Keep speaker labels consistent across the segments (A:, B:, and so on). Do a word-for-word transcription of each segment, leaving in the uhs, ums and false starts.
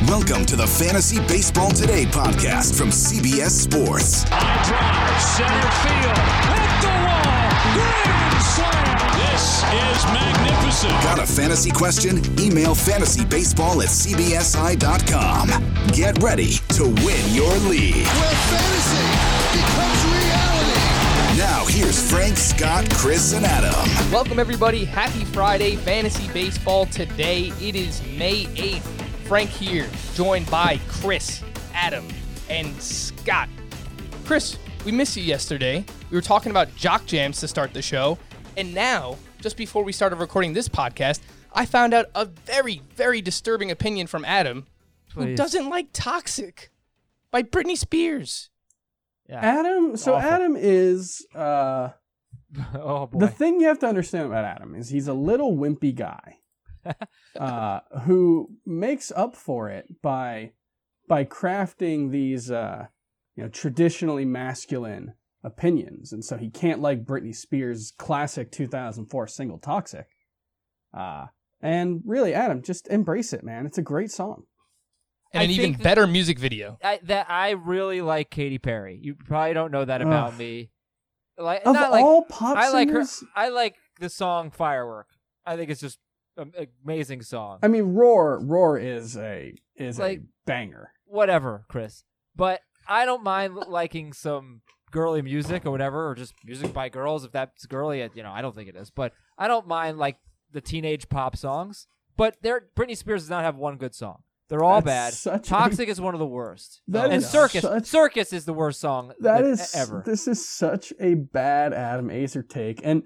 A: Welcome to the Fantasy Baseball Today podcast from C B S Sports.
B: High drive, center field, hit the wall, grand slam. This is magnificent.
A: Got a fantasy question? Email fantasybaseball at c b s i dot com. Get ready to win your league.
C: Where fantasy becomes reality.
A: Now here's Frank, Scott, Chris, and Adam.
D: Welcome everybody. Happy Friday, Fantasy Baseball Today. It is May eighth. Frank here, joined by Chris, Adam, and Scott. Chris, we missed you yesterday. We were talking about jock jams to start the show, and now, just before we started recording this podcast, I found out a very, very disturbing opinion from Adam,
E: Please.
D: who doesn't like Toxic by Britney Spears.
E: Yeah.
F: Adam, so
E: Awful.
F: Adam is, uh,
E: Oh boy.
F: the thing you have to understand about Adam is he's a little wimpy guy uh, who makes up for it by by crafting these, uh, you know, traditionally masculine opinions. And so he can't like Britney Spears' classic two thousand four single Toxic. Uh, and really, Adam, just embrace it, man. It's a great song.
D: And
E: I
D: an even
E: think that-
D: better music video.
E: I, that I really like Katy Perry. You probably don't know that about
F: Ugh.
E: me. Like
F: Of
E: not like
F: all pop
E: I like her.
F: singers,
E: I like the song Firework. I think it's just an amazing song.
F: I mean, Roar, Roar is a is
E: Like-
F: a banger.
E: Whatever, Chris. But I don't mind liking some girly music or whatever, or just music by girls if that's girly. You know, I don't think it is, but I don't mind like the teenage pop songs. But there, Britney Spears does not have one good song. They're all
F: That's
E: bad.
F: such a-
E: Toxic is one of the worst.
F: That
E: and
F: is
E: Circus,
F: such-
E: Circus is the worst song
F: That
E: that
F: is
E: ever.
F: This is such a bad Adam Azer take, and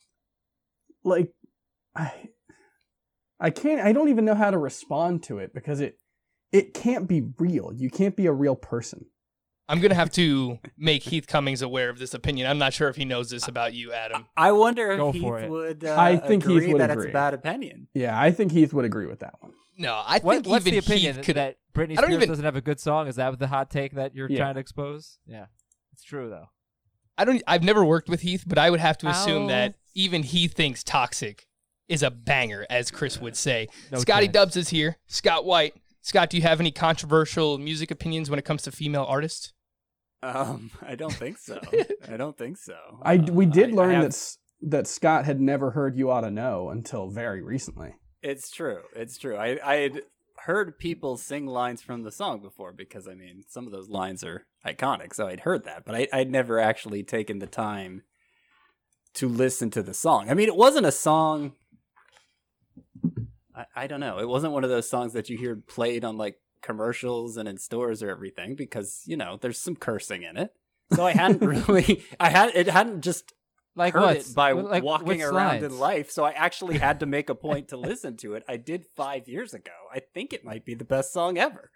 F: like, I, I can't. I don't even know how to respond to it because it, it can't be real. You can't be a real person.
D: I'm going to have to make Heath Cummings aware of this opinion. I'm not sure if he knows this about you, Adam.
G: I wonder
E: Go
G: if
E: for
G: Heath
E: it.
G: would uh,
F: I think
G: agree
F: Heath would
G: that
F: agree.
G: it's a bad opinion.
F: Yeah, I think Heath would agree with that one.
D: No, I
E: What,
D: think
E: what's
D: even
E: the opinion
D: Heath could...
E: that Britney
D: I don't
E: Spears
D: even-
E: doesn't have a good song? Is that the hot take that you're
F: Yeah.
E: trying to expose? Yeah, it's true though.
D: I don't. I've never worked with Heath, but I would have to assume
E: Ow.
D: that even he thinks Toxic is a banger, as Chris would say.
E: No
D: Scotty
E: chance.
D: Dubs is here. Scott White. Scott, do you have any controversial music opinions when it comes to female artists?
G: Um, I don't think so. I don't think so.
F: I we
G: Uh,
F: did
G: I-
F: learn
G: I have-
F: that s- that Scott had never heard "You Ought to Know" until very recently.
G: It's true. It's true. I I had heard people sing lines from the song before because I mean some of those lines are iconic, so I'd heard that, but I, I'd never actually taken the time to listen to the song. I mean, it wasn't a song. I, I don't know. It wasn't one of those songs that you hear played on like commercials and in stores or everything because you know there's some cursing in it. So I hadn't really. I had it hadn't just
E: Like
G: heard
E: what?
G: it by
E: Like,
G: walking
E: what
G: around
E: slides?
G: in life, so I actually had to make a point to listen to it. I did five years ago. I think it might be the best song ever.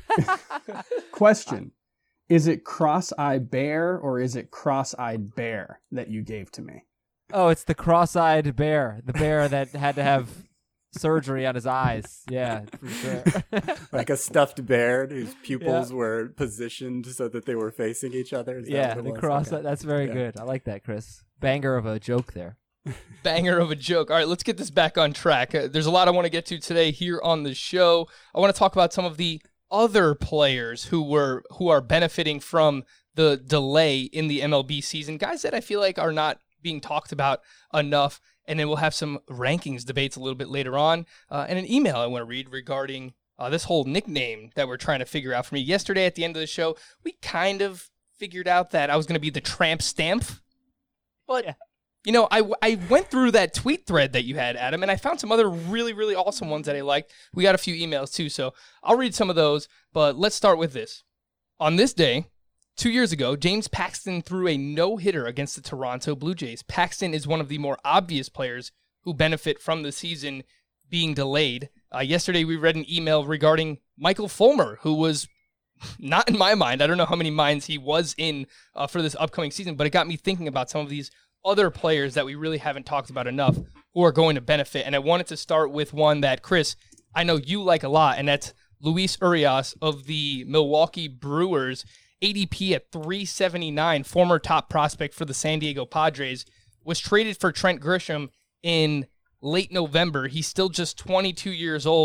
F: Question: Is it Cross-Eyed Bear or is it Cross-Eyed Bear that you gave to me?
E: Oh, it's the cross-eyed bear, the bear that had to have surgery on his eyes. Yeah, for sure.
G: Like a stuffed bear whose pupils were positioned so that they were facing each other. Is that
E: yeah,
G: what it
E: the
G: was?
E: cross.
G: Okay.
E: That's very
G: Yeah.
E: good. I like that, Chris. Banger of a joke there.
D: Banger of a joke. All right, let's get this back on track. Uh, there's a lot I want to get to today here on the show. I want to talk about some of the other players who were who are benefiting from the delay in the M L B season. Guys that I feel like are not being talked about enough. And then we'll have some rankings debates a little bit later on. Uh, and an email I want to read regarding uh, this whole nickname that we're trying to figure out for me. Yesterday at the end of the show, we kind of figured out that I was going to be the Tramp Stamp. But,
E: Yeah.
D: you know, I, I went through that tweet thread that you had, Adam, and I found some other really, really awesome ones that I liked. We got a few emails too, so I'll read some of those. But let's start with this. On this day, two years ago, James Paxton threw a no-hitter against the Toronto Blue Jays. Paxton is one of the more obvious players who benefit from the season being delayed. Uh, yesterday, we read an email regarding Michael Fulmer, who was not in my mind. I don't know how many minds he was in uh, for this upcoming season, but it got me thinking about some of these other players that we really haven't talked about enough who are going to benefit. And I wanted to start with one that, Chris, I know you like a lot, and that's Luis Urias of the Milwaukee Brewers. A D P at three seventy-nine, former top prospect for the San Diego Padres, was traded for Trent Grisham in late November. He's still just twenty-two years old.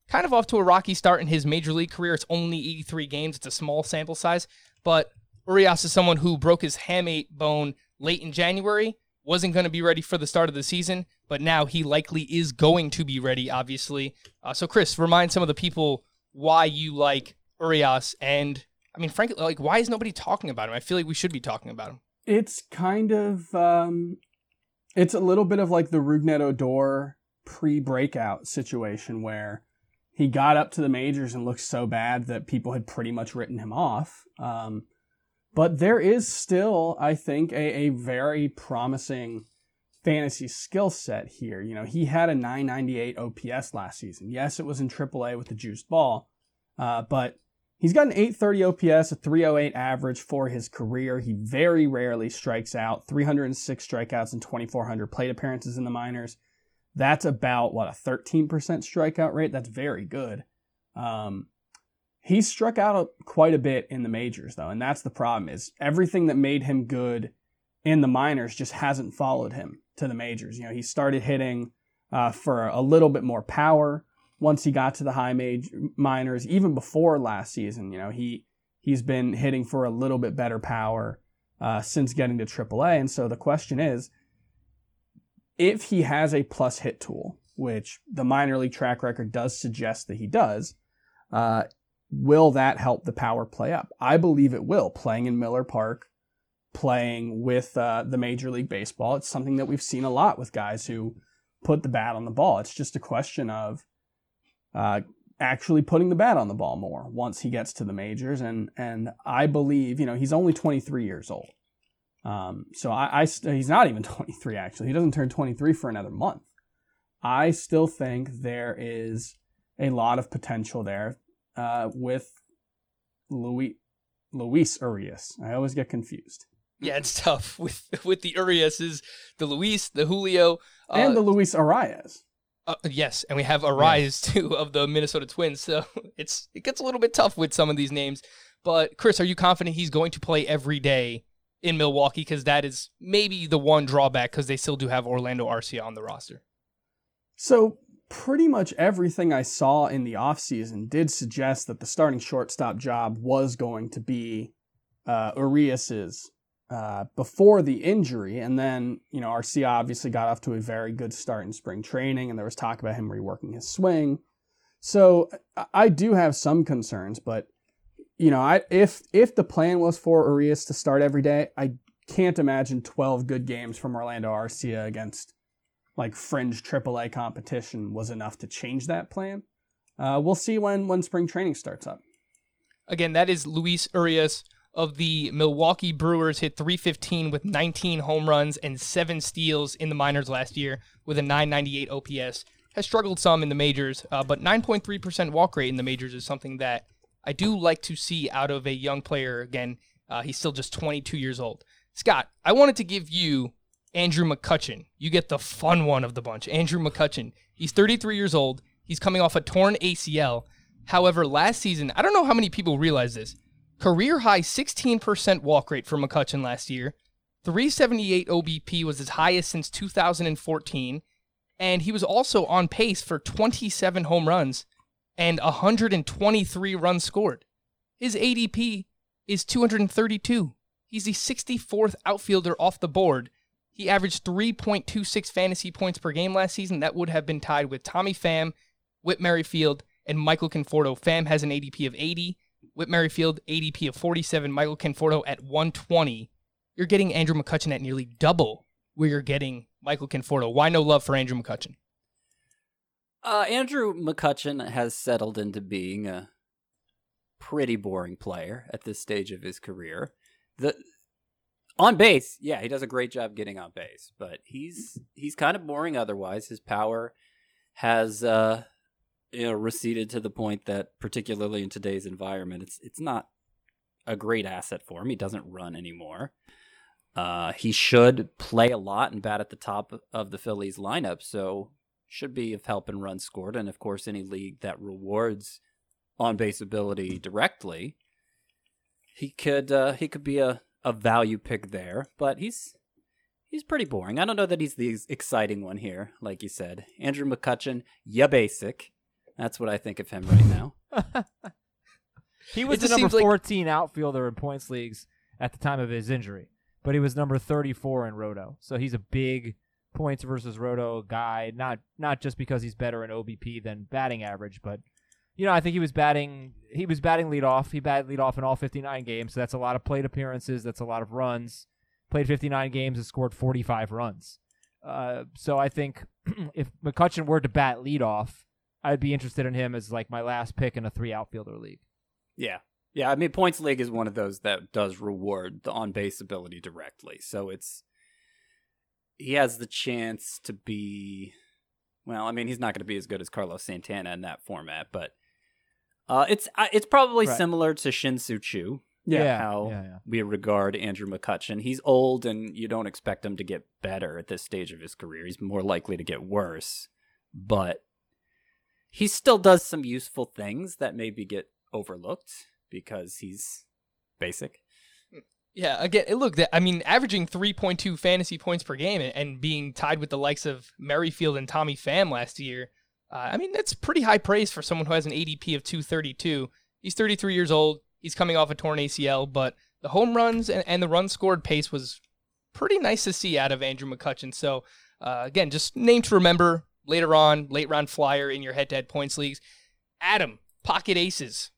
D: kind of off to a rocky start in his major league career. It's only eighty-three games. It's a small sample size. But Urias is someone who broke his hamate bone late in January, wasn't going to be ready for the start of the season, but now he likely is going to be ready, obviously. Uh, so, Chris, remind some of the people why you like Urias, and, I mean, frankly, like, why is nobody talking about him? I feel like we should be talking about him.
F: It's kind of, um, it's a little bit of like the Rougned Odor pre-breakout situation where he got up to the majors and looked so bad that people had pretty much written him off. Um, but there is still, I think, a, a very promising fantasy skill set here. You know, he had a nine ninety-eight O P S last season. Yes, it was in triple A with the juiced ball, uh, but he's got an eight thirty O P S, a three oh eight average for his career. He very rarely strikes out, three hundred six strikeouts and twenty-four hundred plate appearances in the minors. That's about, what, a thirteen percent strikeout rate? That's very good. Um, he's struck out quite a bit in the majors, though, and that's the problem, is everything that made him good in the minors just hasn't followed him to the majors. You know, he started hitting uh, for a little bit more power once he got to the high major minors. Even before last season, you know, he, he's been hitting for a little bit better power uh, since getting to triple A, and so the question is, if he has a plus hit tool, which the minor league track record does suggest that he does, uh, will that help the power play up? I believe it will. Playing in Miller Park, playing with uh, the Major League Baseball, it's something that we've seen a lot with guys who put the bat on the ball. It's just a question of uh, actually putting the bat on the ball more once he gets to the majors. And and I believe, you know, he's only twenty-three years old. Um, so I, I he's not even twenty-three, actually. He doesn't turn twenty-three for another month. I still think there is a lot of potential there uh, with Luis, Luis Urias. I always get confused.
D: Yeah, it's tough with with the Uriases, the Luis, the Julio. Uh,
F: and the Luis Arias.
D: Uh, yes, and we have Arias, yes, too, of the Minnesota Twins. So it's it gets a little bit tough with some of these names. But, Chris, are you confident he's going to play every day in Milwaukee? Because that is maybe the one drawback, because they still do have Orlando Arcia on the roster.
F: So pretty much everything I saw in the offseason did suggest that the starting shortstop job was going to be uh, Urias's uh, before the injury. And then, you know, Arcia obviously got off to a very good start in spring training, and there was talk about him reworking his swing. So I do have some concerns, but you know, I if if the plan was for Urias to start every day, I can't imagine twelve good games from Orlando Arcia against like fringe triple A competition was enough to change that plan. Uh, we'll see when when spring training starts up.
D: Again, that is Luis Urias of the Milwaukee Brewers. Hit three fifteen with nineteen home runs and seven steals in the minors last year with a nine ninety-eight O P S. Has struggled some in the majors, uh, but nine point three percent walk rate in the majors is something that I do like to see out of a young player. Again, uh, he's still just twenty-two years old. Scott, I wanted to give you Andrew McCutchen. You get the fun one of the bunch. Andrew McCutchen. He's thirty-three years old. He's coming off a torn A C L. However, last season, I don't know how many people realize this, career high sixteen percent walk rate for McCutchen last year. three seventy-eight O B P was his highest since two thousand fourteen. And he was also on pace for twenty-seven home runs and one hundred twenty-three runs scored. His A D P is two hundred thirty-two. He's the sixty-fourth outfielder off the board. He averaged three point two six fantasy points per game last season. That would have been tied with Tommy Pham, Whit Merrifield, and Michael Conforto. Pham has an A D P of eighty. Whit Merrifield, A D P of forty-seven. Michael Conforto at one twenty. You're getting Andrew McCutchen at nearly double where you're getting Michael Conforto. Why no love for Andrew McCutchen?
G: Uh, Andrew McCutchen has settled into being a pretty boring player at this stage of his career. The on base, yeah, he does a great job getting on base, but he's he's kind of boring otherwise. His power has uh, you know receded to the point that, particularly in today's environment, it's it's not a great asset for him. He doesn't run anymore. Uh, he should play a lot and bat at the top of the Phillies lineup, so should be of help in runs scored. And of course, any league that rewards on-base ability directly, he could uh, he could be a, a value pick there. But he's he's pretty boring. I don't know that he's the exciting one here, like you said. Andrew McCutchen, ya basic. That's what I think of him right now.
E: He was
D: It
E: the
D: just
E: number
D: seems like-
E: fourteen outfielder in points leagues at the time of his injury, but he was number thirty-four in Roto. So he's a big points versus Roto guy, not not just because he's better in O B P than batting average, but you know, I think he was batting he was batting leadoff. He batted leadoff in all fifty-nine games, so that's a lot of plate appearances, that's a lot of runs. Played fifty-nine games and scored forty-five runs. Uh, so I think if McCutchen were to bat leadoff, I'd be interested in him as like my last pick in a three outfielder league.
G: Yeah. Yeah, I mean, Points League is one of those that does reward the on-base ability directly. So it's, he has the chance to be, well, I mean, he's not going to be as good as Carlos Santana in that format, but uh, it's uh, it's probably
E: Right.
G: similar to Shin-Soo Choo.
F: Yeah.
G: How
E: yeah, yeah.
G: we regard Andrew McCutchen. He's old and you don't expect him to get better at this stage of his career. He's more likely to get worse, but he still does some useful things that maybe get overlooked because he's basic.
D: Yeah, again, look, that I mean, averaging three point two fantasy points per game and, and being tied with the likes of Merrifield and Tommy Pham last year, uh, I mean, that's pretty high praise for someone who has an A D P of two thirty-two. He's thirty-three years old. He's coming off a torn A C L, but the home runs and, and the run scored pace was pretty nice to see out of Andrew McCutchen. So, uh, again, just name to remember later on, late round flyer in your head-to-head points leagues. Adam, Pocket Aces.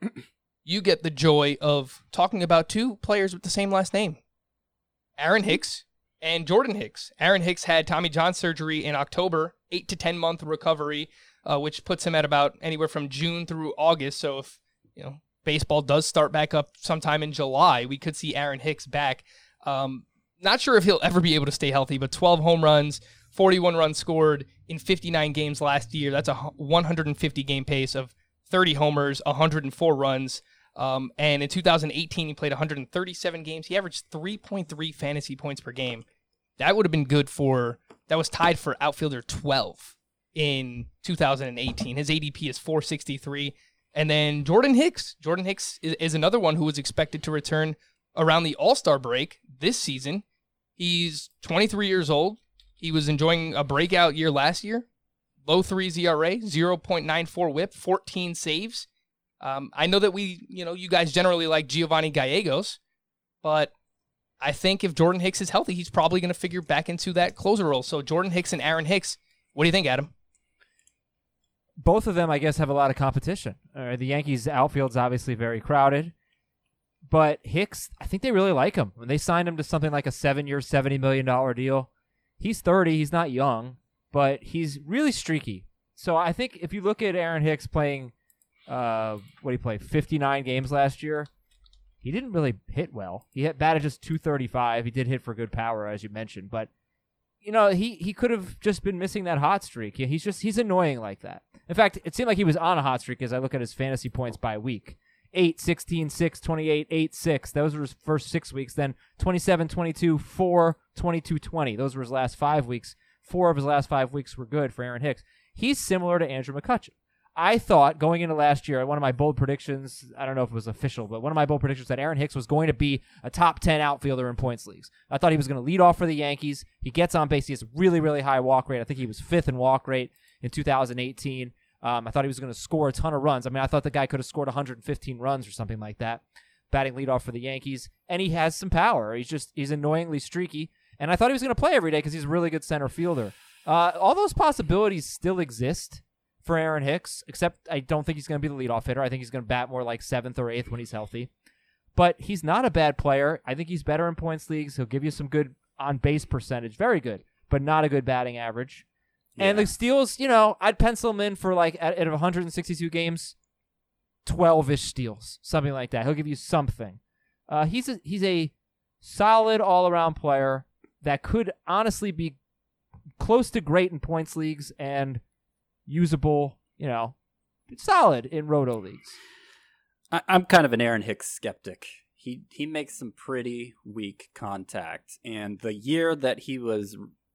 D: You get the joy of talking about two players with the same last name, Aaron Hicks and Jordan Hicks. Aaron Hicks had Tommy John surgery in October, eight to ten month recovery, uh, which puts him at about anywhere from June through August. So if you know baseball does start back up sometime in July, we could see Aaron Hicks back. Um, not sure if he'll ever be able to stay healthy, but twelve home runs, forty-one runs scored in fifty-nine games last year. That's a one hundred fifty game pace of thirty homers, one hundred four runs. Um, and in two thousand eighteen, he played one hundred thirty-seven games. He averaged three point three fantasy points per game. That would have been good for, that was tied for outfielder twelve in two thousand eighteen. His A D P is four sixty-three. And then Jordan Hicks. Jordan Hicks is, is another one who was expected to return around the All-Star break this season. He's twenty-three years old. He was enjoying a breakout year last year. Low threes E R A, zero point nine four whip, fourteen saves. Um, I know that we, you know, you guys generally like Giovanni Gallegos, but I think if Jordan Hicks is healthy, he's probably going to figure back into that closer role. So Jordan Hicks and Aaron Hicks, what do you think, Adam?
E: Both of them, I guess, have a lot of competition. Uh, the Yankees' outfield's obviously very crowded, but Hicks, I think they really like him. When they signed him to something like a seven-year, seventy million dollars deal, he's thirty, he's not young, but he's really streaky. So I think if you look at Aaron Hicks playing, uh, what did he play, fifty-nine games last year, he didn't really hit well. He hit batted just two thirty-five. He did hit for good power, as you mentioned, but you know, he, he could have just been missing that hot streak. He's just he's annoying like that. In fact, it seemed like he was on a hot streak as I look at his fantasy points by week. eight, sixteen, six, twenty-eight, eight, six. Those were his first six weeks. Then twenty-seven, twenty-two, four, twenty-two, twenty. Those were his last five weeks. Four of his last five weeks were good for Aaron Hicks. He's similar to Andrew McCutchen. I thought going into last year, one of my bold predictions, I don't know if it was official, but one of my bold predictions that Aaron Hicks was going to be a top ten outfielder in points leagues. I thought he was going to lead off for the Yankees. He gets on base. He has a really, really high walk rate. I think he was fifth in walk rate in two thousand eighteen. Um, I thought he was going to score a ton of runs. I mean, I thought the guy could have scored one hundred fifteen runs or something like that, batting leadoff for the Yankees. And he has some power. He's just, he's annoyingly streaky. And I thought he was going to play every day because he's a really good center fielder. Uh, all those possibilities still exist for Aaron Hicks, except I don't think he's going to be the leadoff hitter. I think he's going to bat more like seventh or eighth when he's healthy. But he's not a bad player. I think he's better in points leagues. He'll give you some good on-base percentage. Very good, but not a good batting average. Yeah. And the steals, you know, I'd pencil him in for like, out of one hundred sixty-two games, twelve-ish steals, something like that. He'll give you something. Uh, he's a, he's a solid all-around player that could honestly be close to great in points leagues and usable, you know, solid in roto leagues.
G: I, I'm kind of an Aaron Hicks skeptic. He he makes some pretty weak contact, and the year that he was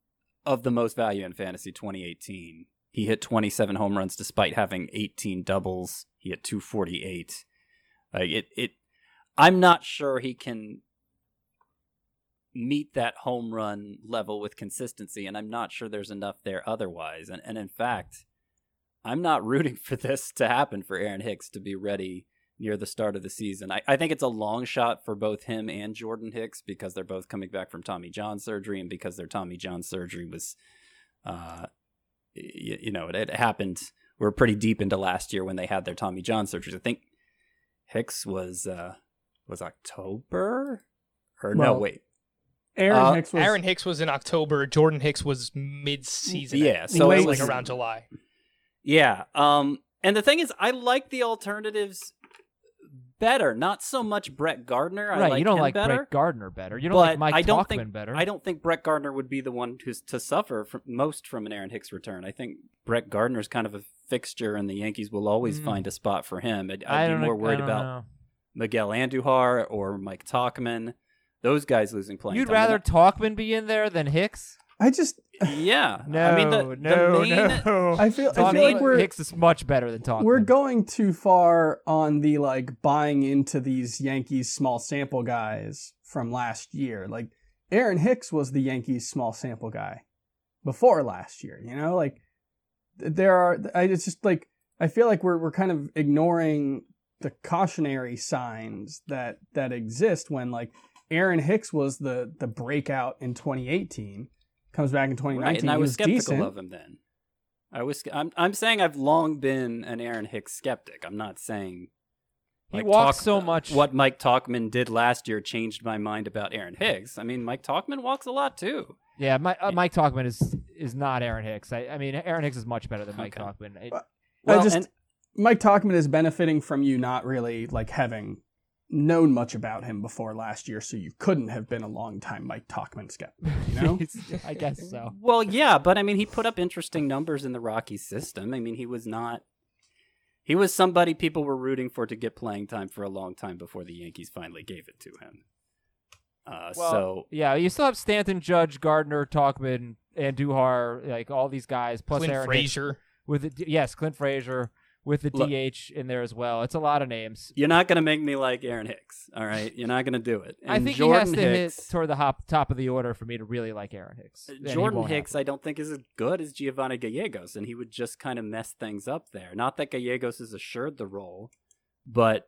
G: of the most value in fantasy, twenty eighteen, he hit twenty-seven home runs despite having eighteen doubles. He hit two forty-eight. Like it, it. I'm not sure he can meet that home run level with consistency, and I'm not sure there's enough there otherwise. And and in fact, I'm not rooting for this to happen for Aaron Hicks to be ready near the start of the season. I, I think it's a long shot for both him and Jordan Hicks because they're both coming back from Tommy John surgery, and because their Tommy John surgery was, uh, you, you know, it, it happened. We're pretty deep into last year when they had their Tommy John surgeries. I think Hicks was uh, was October or
F: Well,
G: no, wait.
F: Aaron
G: Uh,
F: Hicks was
D: Aaron Hicks was in October. Jordan Hicks was mid-season.
G: Yeah,
D: so
G: so
D: it
F: it
D: was
F: was-
D: like around July.
G: Yeah. Um, and the thing is, I like the alternatives better. Not so much Brett Gardner. I
E: right,
G: like
E: you don't
G: him
E: like
G: better.
E: Brett Gardner better. You don't
G: but
E: like Mike
G: I don't
E: Talkman
G: think
E: better.
G: I don't think Brett Gardner would be the one who's to suffer from, most from an Aaron Hicks return. I think Brett Gardner is kind of a fixture, and the Yankees will always
E: Mm.
G: find a spot for him. I'd,
E: I
G: I'd
E: don't
G: be more
E: I
G: worried
E: don't
G: about
E: know.
G: Miguel Andujar or Mike Talkman. Those guys losing playing
E: You'd
G: time.
E: rather Talkman be in there than Hicks?
F: I just
G: yeah.
E: No,
G: I mean, the, the
E: no,
G: main,
E: no.
F: I feel I
E: Talkman-
F: feel like we're
E: Hicks is much better than Talkman.
F: we're going too far on the like buying into these Yankees small sample guys from last year. Like Aaron Hicks was the Yankees small sample guy before last year, you know? Like there are I it's just like I feel like we're we're kind of ignoring the cautionary signs that that exist when like Aaron Hicks was the the breakout in twenty eighteen, comes back in twenty nineteen,
G: right, and I
F: he
G: was,
F: was
G: skeptical
F: decent.
G: of him then. I was. I'm. I'm saying I've long been an Aaron Hicks skeptic. I'm not saying
E: He
G: Mike
E: walks
G: Talk-
E: so much.
G: What Mike Talkman did last year changed my mind about Aaron Hicks. I mean, Mike Talkman walks a lot too.
E: Yeah, my, uh, Mike Talkman is is not Aaron Hicks. I, I mean, Aaron Hicks is much better than Mike
G: Okay.
E: Talkman. It-
F: I
G: Well,
F: just
G: and
F: Mike Talkman is benefiting from you not really like having known much about him before last year, so you couldn't have been a long time Mike Talkman skeptic, you know?
E: I guess so.
G: well, yeah, but I mean, he put up interesting numbers in the Rockies system. I mean, he was not. He was somebody people were rooting for to get playing time for a long time before the Yankees finally gave it to him. Uh,
E: Well,
G: so
E: yeah, you still have Stanton, Judge, Gardner, Talkman, and Duhar, like all these guys, plus
D: Clint
E: Aaron Hicks
D: Frazier.
E: with the, yes, Clint Frazier with the
G: Look.
E: D H in there as well. It's a lot of names.
G: you're not going to make me like Aaron Hicks, all right? You're not going to do it.
E: I
G: And
E: think
G: Jordan
E: he has to
G: Hicks,
E: hit toward the hop, top of the order for me to really like Aaron Hicks. And he
G: Jordan
E: won't
G: Hicks,
E: happen.
G: I don't think is as good as Giovanni Gallegos, and he would just kind of mess things up there. Not that Gallegos is assured the role, but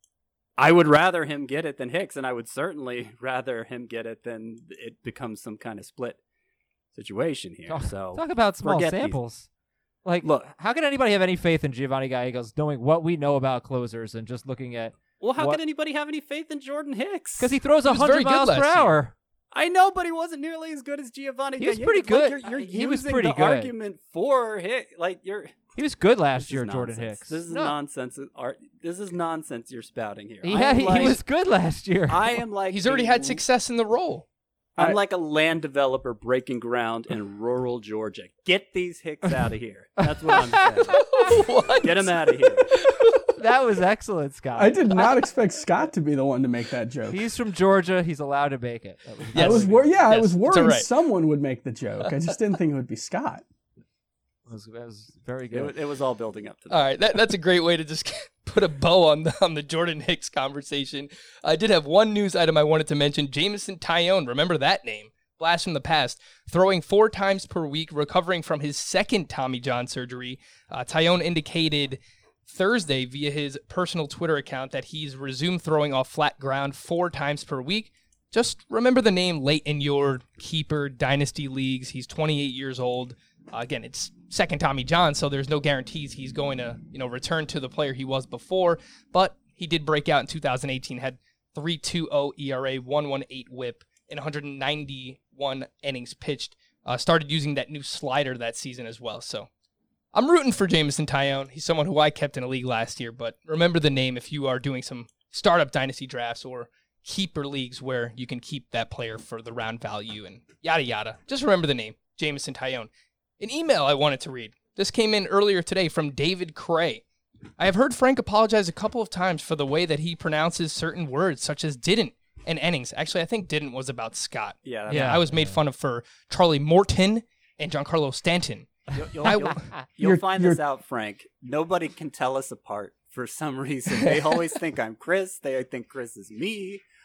G: I would rather him get it than Hicks, and I would certainly rather him get it than it becomes some kind of split situation here.
E: Talk,
G: So
E: talk about small
G: forget these.
E: samples. Like,
G: Look.
E: how can anybody have any faith in Giovanni Gallegos knowing what we know about closers and just looking at
G: Well, how
E: What-
G: can anybody have any faith in Jordan Hicks?
E: because he throws
D: He
E: a
D: was very
E: hundred
D: good
E: miles
D: last
E: per
D: year.
E: hour.
G: I know, but he wasn't nearly as good as Giovanni
E: He was
G: Gallegos.
E: pretty
G: Like,
E: good.
G: you're, you're
E: He was
G: using
E: pretty
G: the
E: good.
G: argument for Hicks. Like you're.
E: He was good
G: This
E: last
G: is
E: year, Jordan
G: nonsense.
E: Hicks.
G: This is
E: No,
G: nonsense. Art. This is nonsense you're spouting here.
E: He,
G: I
E: had,
G: am
E: he,
G: like,
E: he was good last year.
G: I am like.
D: He's already
G: a-
D: had success in the role.
G: I'm
F: I-
G: like a land developer breaking ground in rural Georgia. Get these Hicks out of here. That's what I'm saying.
D: What?
G: Get him out of here.
E: That was excellent, Scott.
F: I did not expect Scott to be the one to make that joke.
E: He's from Georgia. He's allowed to make it. That was,
F: I
D: Yes.
F: was wor- yeah, I
D: Yes,
F: was
D: it's
F: worried
D: all right.
F: someone would make the joke. I just didn't think it would be Scott.
E: that was, that was very
G: It,
E: good.
G: wa- it was all building up to that.
D: All right, that, that's a great way to just put a bow on the on the Jordan Hicks conversation. I did have one news item I wanted to mention. Jameson Taillon, remember that name? Blast from the past. Throwing four times per week, recovering from his second Tommy John surgery. Uh, Taillon indicated Thursday via his personal Twitter account that he's resumed throwing off flat ground four times per week. Just remember the name late in your keeper dynasty leagues. He's twenty-eight years old. Uh, again, it's second Tommy John, so there's no guarantees he's going to, you know, return to the player he was before. But he did break out in two thousand eighteen, had three point two oh E R A, one point one eight whip, and one hundred ninety-one innings pitched. Uh, started using that new slider that season as well. So I'm rooting for Jameson Taillon. He's someone who I kept in a league last year, but remember the name if you are doing some startup dynasty drafts or keeper leagues where you can keep that player for the round value and yada yada. Just remember the name, Jameson Taillon. An email I wanted to read. This came in earlier today from David Cray. I have heard Frank apologize a couple of times for the way that he pronounces certain words, such as didn't and innings. Actually, I think didn't was about Scott.
G: Yeah.
E: Yeah.
D: I was made fun of for Charlie Morton and Giancarlo Stanton.
G: You'll, you'll,
D: I-
G: you'll, you'll
F: You're-
G: find
F: you're-
G: this out, Frank. Nobody can tell us apart for some reason. They always think I'm Chris. They think Chris is me.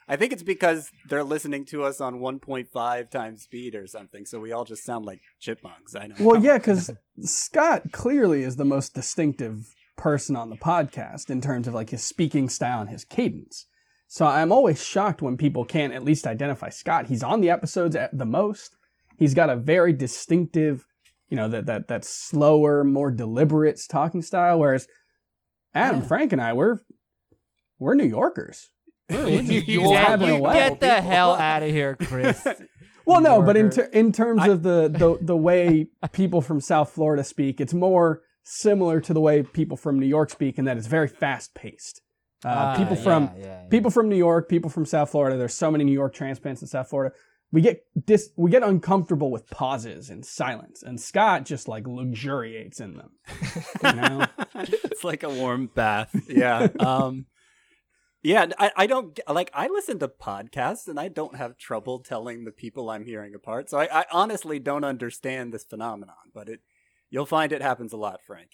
G: I think it's because they're listening to us on one point five times speed or something, so we all just sound like chipmunks. I know.
F: Well, yeah, because Scott clearly is the most distinctive person on the podcast in terms of like his speaking style and his cadence. So I'm always shocked when people can't at least identify Scott. He's on the episodes at the most. He's got a very distinctive, you know, that that that slower, more deliberate talking style. Whereas Adam,
E: Yeah.
F: Frank, and I, we're we're New Yorkers. We're, we're just
D: You
F: just
D: get-
F: having a
E: You
F: laugh.
E: get the hell out of here, Chris.
F: Well, no, but in
E: Yorker.
F: ter- in terms of the, the the way people from South Florida speak, it's more similar to the way people from New York speak, in that it's very fast paced. Uh,
E: Ah,
F: people
E: yeah,
F: from
E: yeah, yeah.
F: people from New York, people from South Florida. There's so many New York transplants in South Florida. We get dis- we get uncomfortable with pauses and silence, and Scott just like luxuriates in them. You know?
G: It's like a warm bath. Yeah. Um, yeah. I, I don't get- like, I listen to podcasts and I don't have trouble telling the people I'm hearing apart. So I, I honestly don't understand this phenomenon, but it, you'll find it happens a lot, Frank.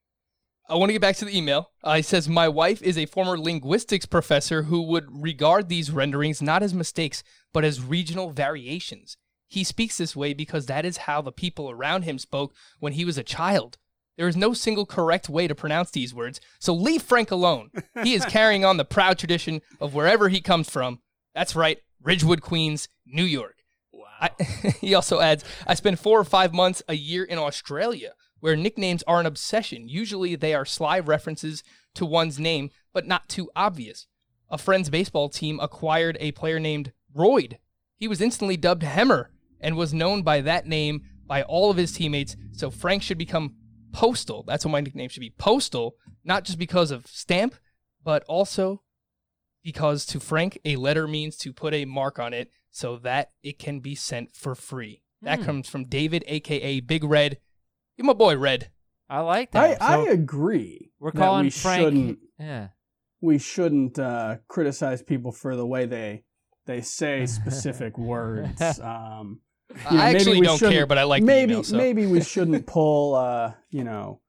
D: I want to get back to the email. Uh, he says, my wife is a former linguistics professor who would regard these renderings not as mistakes, but as regional variations. He speaks this way because that is how the people around him spoke when he was a child. There is no single correct way to pronounce these words, so leave Frank alone. He is carrying on the proud tradition of wherever he comes from. That's right, Ridgewood, Queens, New York.
G: Wow.
D: I, he also adds, I spent four or five months a year in Australia, where nicknames are an obsession. Usually they are sly references to one's name, but not too obvious. A friend's baseball team acquired a player named Royd. He was instantly dubbed Hemmer and was known by that name by all of his teammates, so Frank should become Postal. That's what my nickname should be, Postal, not just because of stamp, but also because to Frank, a letter means to put a mark on it so that it can be sent for free. That
E: Hmm.
D: comes from David, a k a. Big Red. You're my boy, Red.
E: I like
F: I,
E: that.
F: I
E: So
F: agree.
E: we're
F: that
E: calling
F: we
E: Frank.
F: Shouldn't,
E: Yeah.
F: we shouldn't uh, criticize people for the way they they say specific words. Um, you know,
D: I
F: maybe
D: actually
F: we
D: don't
F: shouldn't-
D: care, but I like
F: maybe
D: the email. So.
F: maybe we shouldn't pull uh, you know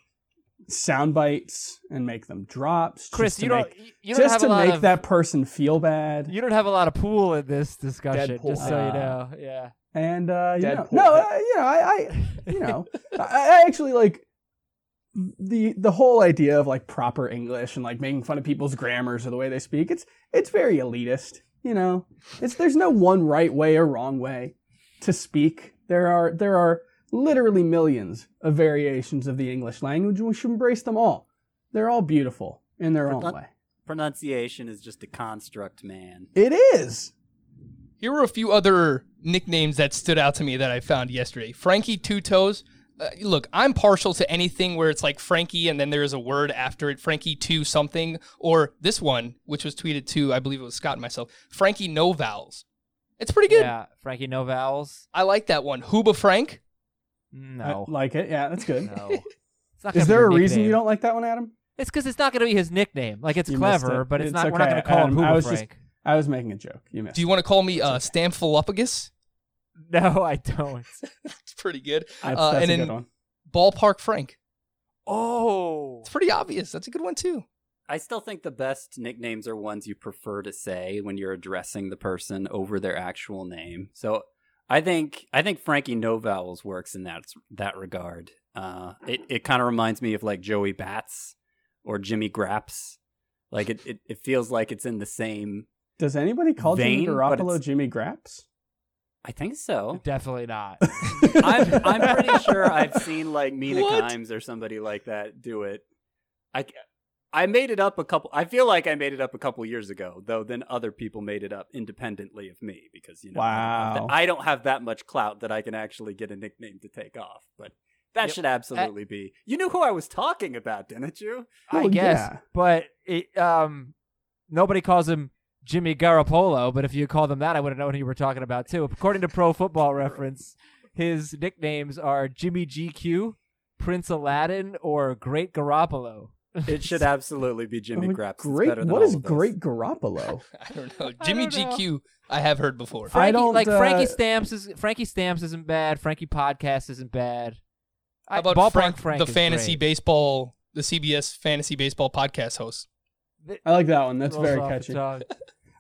F: sound bites and make them drops.
E: Chris,
F: just to
E: you don't
F: make,
E: you don't
F: just
E: have
F: to
E: a lot
F: make
E: of
F: that person feel bad.
E: you don't have a lot of pool in this discussion.
F: Deadpool.
E: Just so you
F: Uh,
E: know, yeah.
F: And uh, you know,
H: Deadpool.
F: no, uh, you know, I, I you know, I, I actually like the the whole idea of like proper English and like making fun of people's grammars or the way they speak. It's it's very elitist, you know. It's there's no one right way or wrong way to speak. There are there are literally millions of variations of the English language, and we should embrace them all. They're all beautiful in their own
G: Pronun-
F: way.
G: Pronunciation is just a construct, man.
F: It is.
D: Here were a few other nicknames that stood out to me that I found yesterday. Frankie Two Toes. Uh, look, I'm partial to anything where it's like Frankie and then there's a word after it, Frankie Two something, or this one, which was tweeted to, I believe it was Scott and myself, Frankie No Vowels. It's pretty good.
E: Yeah, Frankie, no vowels.
D: I like that one. Huba Frank.
E: No,
F: I like it. Yeah, that's good.
E: no. It's not gonna
F: Is
E: be
F: there
E: your
F: a reason
E: nickname.
F: you don't like that one, Adam?
E: It's because it's not going to be his nickname. Like it's
F: You missed
E: clever,
F: it.
E: but it's,
F: It's
E: not. We're not
F: okay,
E: going to call
F: Adam.
E: him
F: I
E: Hoover
F: was just-
E: Frank.
F: I was making a joke. You missed.
D: Do you want to call me uh, Stamphilophagus?
E: No, I don't.
D: It's pretty good.
F: That's,
D: Uh,
F: that's
D: and
F: a
D: then
F: good one.
D: Ballpark Frank.
E: Oh,
D: It's pretty obvious. That's a good one too.
G: I still think the best nicknames are ones you prefer to say when you're addressing the person over their actual name. So I think I think Frankie No Vowels works in that that regard. Uh, it it kind of reminds me of like Joey Bats or Jimmy Graps. Like it, it, it feels like it's in the same.
F: Does anybody call Jimmy
G: vein, but
F: Garoppolo
G: it's-
F: Jimmy Graps?
G: I think so.
E: definitely not.
G: I'm I'm pretty sure I've seen like Mina
D: What?
G: Kimes or somebody like that do it. I I made it up a couple. I feel like I made it up a couple years ago, though. Then other people made it up independently of me because you know I don't have
F: Wow.
G: that- I don't have that much clout that I can actually get a nickname to take off. But that
E: Yep.
G: should absolutely be. You knew who I was talking about, didn't you?
E: I
F: Well,
E: guess,
F: yeah.
E: but it, um, nobody calls him Jimmy Garoppolo. But if you called him that, I would have known who you were talking about too. According to Pro Football Reference, his nicknames are Jimmy G Q, Prince Aladdin, or Great Garoppolo.
G: It should absolutely be Jimmy
F: Oh,
G: Graps. It's
F: Great.
G: better than
F: What
G: all
F: is
G: of those.
F: Great Garoppolo?
D: I don't know.
E: I
D: Jimmy
E: don't
D: G
E: know.
D: Q, I have heard before.
E: Frankie,
F: don't,
E: like
F: uh,
E: Frankie Stamps is Frankie Stamps isn't bad. Frankie Podcast isn't bad.
D: How
E: I-
D: about
E: Ballpark
D: Frank,
E: Frank
D: the
E: is
D: fantasy
E: great.
D: baseball, the C B S fantasy baseball podcast host?
F: I like that one. That's
E: Rolls
F: very
E: off the
F: catchy.
E: tongue.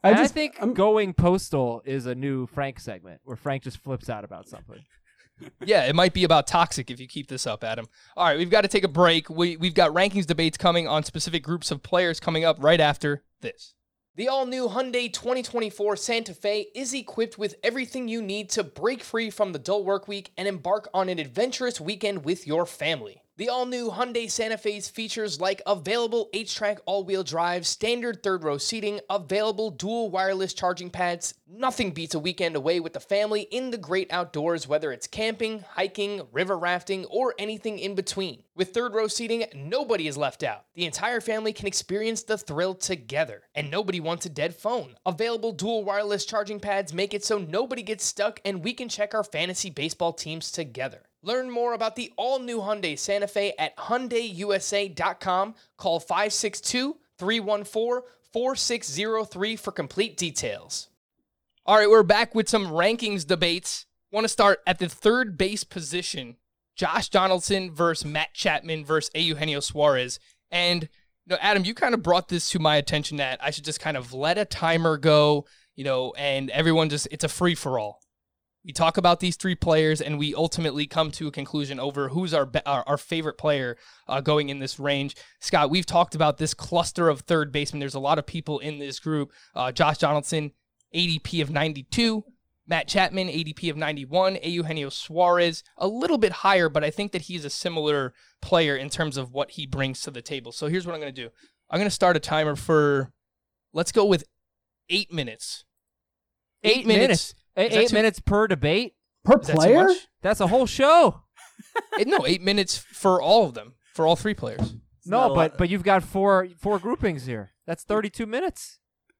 F: I
E: And
F: just
E: I think
F: I'm,
E: going postal is a new Frank segment where Frank just flips out about something.
D: Yeah, it might be about toxic if you keep this up, Adam. All right, we've got to take a break. We, we've got rankings debates coming on specific groups of players coming up right after this. The all-new Hyundai twenty twenty-four Santa Fe is equipped with everything you need to break free from the dull work week and embark on an adventurous weekend with your family. The all-new Hyundai Santa Fe's features like available H-Track all-wheel drive, standard third-row seating, available dual wireless charging pads. Nothing beats a weekend away with the family in the great outdoors, whether it's camping, hiking, river rafting, or anything in between. With third-row seating, nobody is left out. The entire family can experience the thrill together, and nobody wants a dead phone. Available dual wireless charging pads make it so nobody gets stuck, and we can check our fantasy baseball teams together. Learn more about the all-new Hyundai Santa Fe at Hyundai U S A dot com. Call five six two, three one four, four six zero three for complete details. All right, we're back with some rankings debates. Want to start at the third base position. Josh Donaldson versus Matt Chapman versus Eugenio Suarez. And you know, Adam, you kind of brought this to my attention that I should just kind of let a timer go, you know, and everyone just, it's a free-for-all. We talk about these three players, and we ultimately come to a conclusion over who's our be- our, our favorite player uh, going in this range. Scott, we've talked about this cluster of third basemen. There's a lot of people in this group. Uh, Josh Donaldson, A D P of ninety-two. Matt Chapman, A D P of ninety-one. Eugenio Suarez, a little bit higher, but I think that he's a similar player in terms of what he brings to the table. So here's what I'm going to do. I'm going to start a timer for, let's go with eight minutes. Eight,
E: Eight
D: minutes.
E: minutes. Eight, eight minutes per debate?
F: per
D: Is that too
F: player.
D: much?
E: That's a whole show.
D: It- no, eight minutes for all of them, for all three players.
E: No,
G: not a
E: but
G: lot.
E: but you've got four four groupings here. That's thirty-two minutes.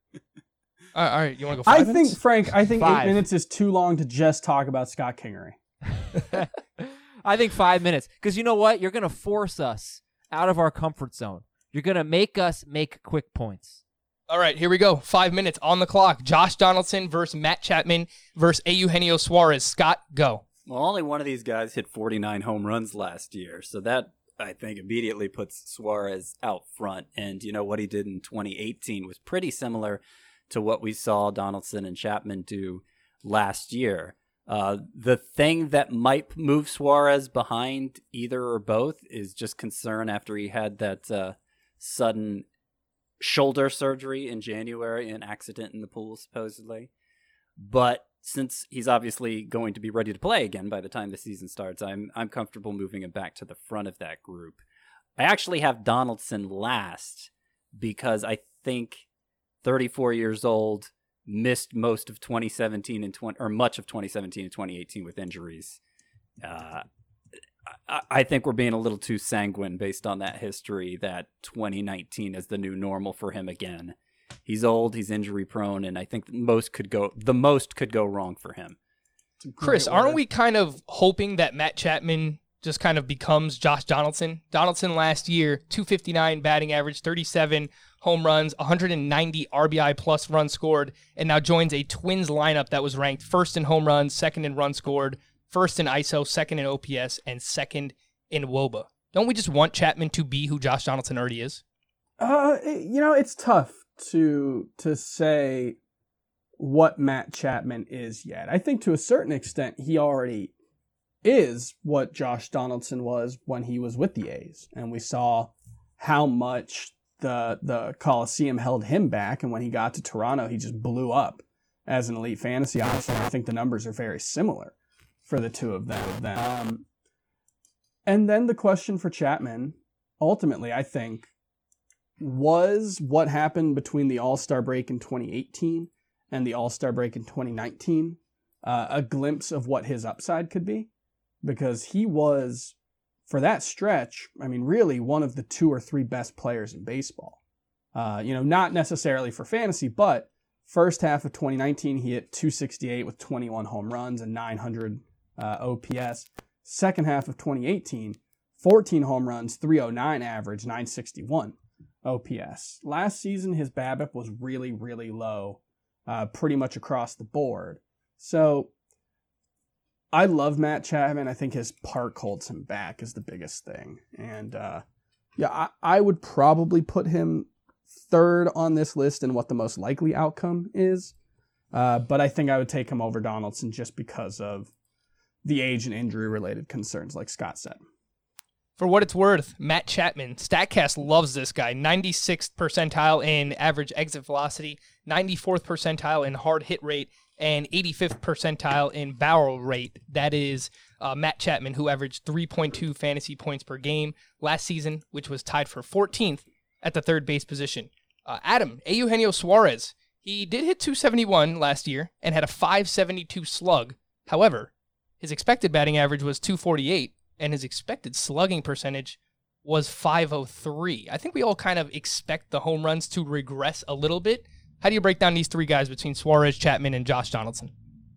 D: All right, all right, you want to go five
F: I
D: minutes?
F: think Frank. I think
E: Five.
F: eight minutes is too long to just talk about Scott Kingery.
E: I think five minutes. Because you know what? You're going to force us out of our comfort zone. You're going to make us make quick points.
D: All right, here we go. Five minutes on the clock. Josh Donaldson versus Matt Chapman versus Eugenio Suarez. Scott, go.
G: Well, only one of these guys hit forty-nine home runs last year, so that, I think, immediately puts Suarez out front. And, you know, what he did in twenty eighteen was pretty similar to what we saw Donaldson and Chapman do last year. Uh, the thing that might move Suarez behind either or both is just concern after he had that uh, sudden shoulder surgery in January, an accident in the pool, supposedly. But since he's obviously going to be ready to play again by the time the season starts, I'm I'm comfortable moving him back to the front of that group. I actually have Donaldson last because I think thirty-four years old, missed most of twenty seventeen and twenty or much of twenty seventeen and twenty eighteen with injuries. Uh, I, I think we're being a little too sanguine based on that history that twenty nineteen is the new normal for him again. He's old, he's injury prone, and I think most could go the most could go wrong for him.
D: Chris, aren't we kind of hoping that Matt Chapman just kind of becomes Josh Donaldson? Donaldson last year, two fifty-nine batting average, thirty-seven home runs, one hundred ninety R B I plus runs scored, and now joins a Twins lineup that was ranked first in home runs, second in runs scored, first in I S O, second in O P S, and second in W O B A. Don't we just want Chapman to be who Josh Donaldson already is?
F: Uh, it- you know, it's tough to to say what Matt Chapman is yet. I think to a certain extent he already is what Josh Donaldson was when he was with the A's, and we saw how much the the Coliseum held him back, and when he got to Toronto, he just blew up as an elite fantasy option. I think the numbers are very similar for the two of them. Um, and then the question for Chapman, ultimately, I think, was what happened between the All-Star break in twenty eighteen and the All-Star break in twenty nineteen uh, a glimpse of what his upside could be? Because he was, for that stretch, I mean, really one of the two or three best players in baseball. Uh, you know, not necessarily for fantasy, but first half of twenty nineteen, he hit two sixty-eight with twenty-one home runs and nine hundred uh, O P S. Second half of twenty eighteen, fourteen home runs, three oh nine average, nine sixty-one O P S. Last season, his BABIP was really, really low, uh, pretty much across the board. So I love Matt Chapman. I think his park holds him back is the biggest thing. And uh, yeah, I, I would probably put him third on this list and what the most likely outcome is. Uh, but I think I would take him over Donaldson just because of the age and injury-related concerns, like Scott said.
D: For what it's worth, Matt Chapman, StatCast loves this guy. ninety-sixth percentile in average exit velocity, ninety-fourth percentile in hard hit rate, and eighty-fifth percentile in barrel rate. That is uh, Matt Chapman, who averaged three point two fantasy points per game last season, which was tied for fourteenth at the third base position. Uh, Adam, Eugenio Suarez, he did hit two seventy-one last year and had a five seventy-two slug. However, his expected batting average was two forty-eight, and his expected slugging percentage was five oh three. I think we all kind of expect the home runs to regress a little bit. How do you break down these three guys between Suarez, Chapman, and Josh Donaldson?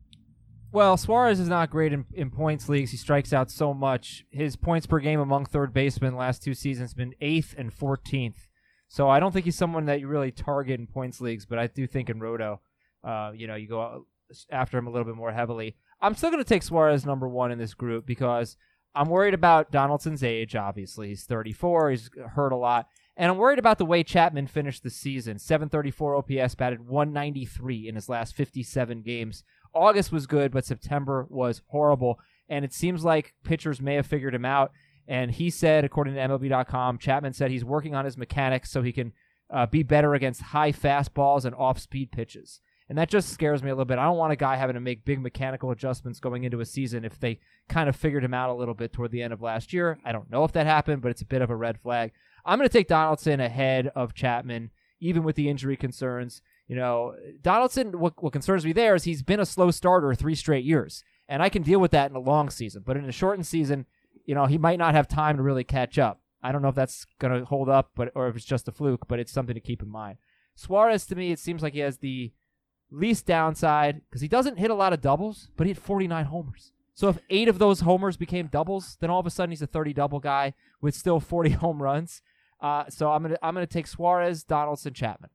E: Well, Suarez is not great in, in points leagues. He strikes out so much. His points per game among third basemen last two seasons have been eighth and fourteenth. So I don't think he's someone that you really target in points leagues, but I do think in Roto, uh, you know, you go after him a little bit more heavily. I'm still going to take Suarez number one in this group because I'm worried about Donaldson's age, obviously. He's thirty-four. He's hurt a lot. And I'm worried about the way Chapman finished the season. seven thirty-four O P S, batted one ninety-three in his last fifty-seven games. August was good, but September was horrible. And it seems like pitchers may have figured him out. And he said, according to M L B dot com, Chapman said he's working on his mechanics so he can uh, be better against high fastballs and off-speed pitches. And that just scares me a little bit. I don't want a guy having to make big mechanical adjustments going into a season if they kind of figured him out a little bit toward the end of last year. I don't know if that happened, but it's a bit of a red flag. I'm going to take Donaldson ahead of Chapman, even with the injury concerns. You know, Donaldson, what, what concerns me there is he's been a slow starter three straight years. And I can deal with that in a long season. But in a shortened season, you know, he might not have time to really catch up. I don't know if that's going to hold up but or if it's just a fluke, but it's something to keep in mind. Suarez, to me, it seems like he has the least downside because he doesn't hit a lot of doubles, but he hit forty-nine homers. So if eight of those homers became doubles, then all of a sudden he's a thirty-double guy with still forty home runs. Uh, so I'm gonna I'm gonna take Suarez, Donaldson, Chapman.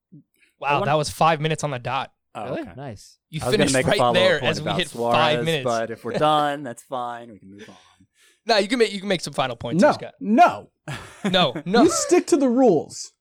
D: Wow, that was five minutes on the dot.
G: Oh,
E: Really?
G: okay.
E: Nice.
D: You
G: I was gonna
D: finished
G: make a
D: right
G: follow-up
D: there
G: point
D: as we
G: about
D: hit
G: Suarez,
D: five minutes.
G: But if we're done, that's fine. We can move on.
D: No, you can make you can make some final points,
F: No,
D: here, Scott.
F: no.
D: No, no.
F: You stick to the rules.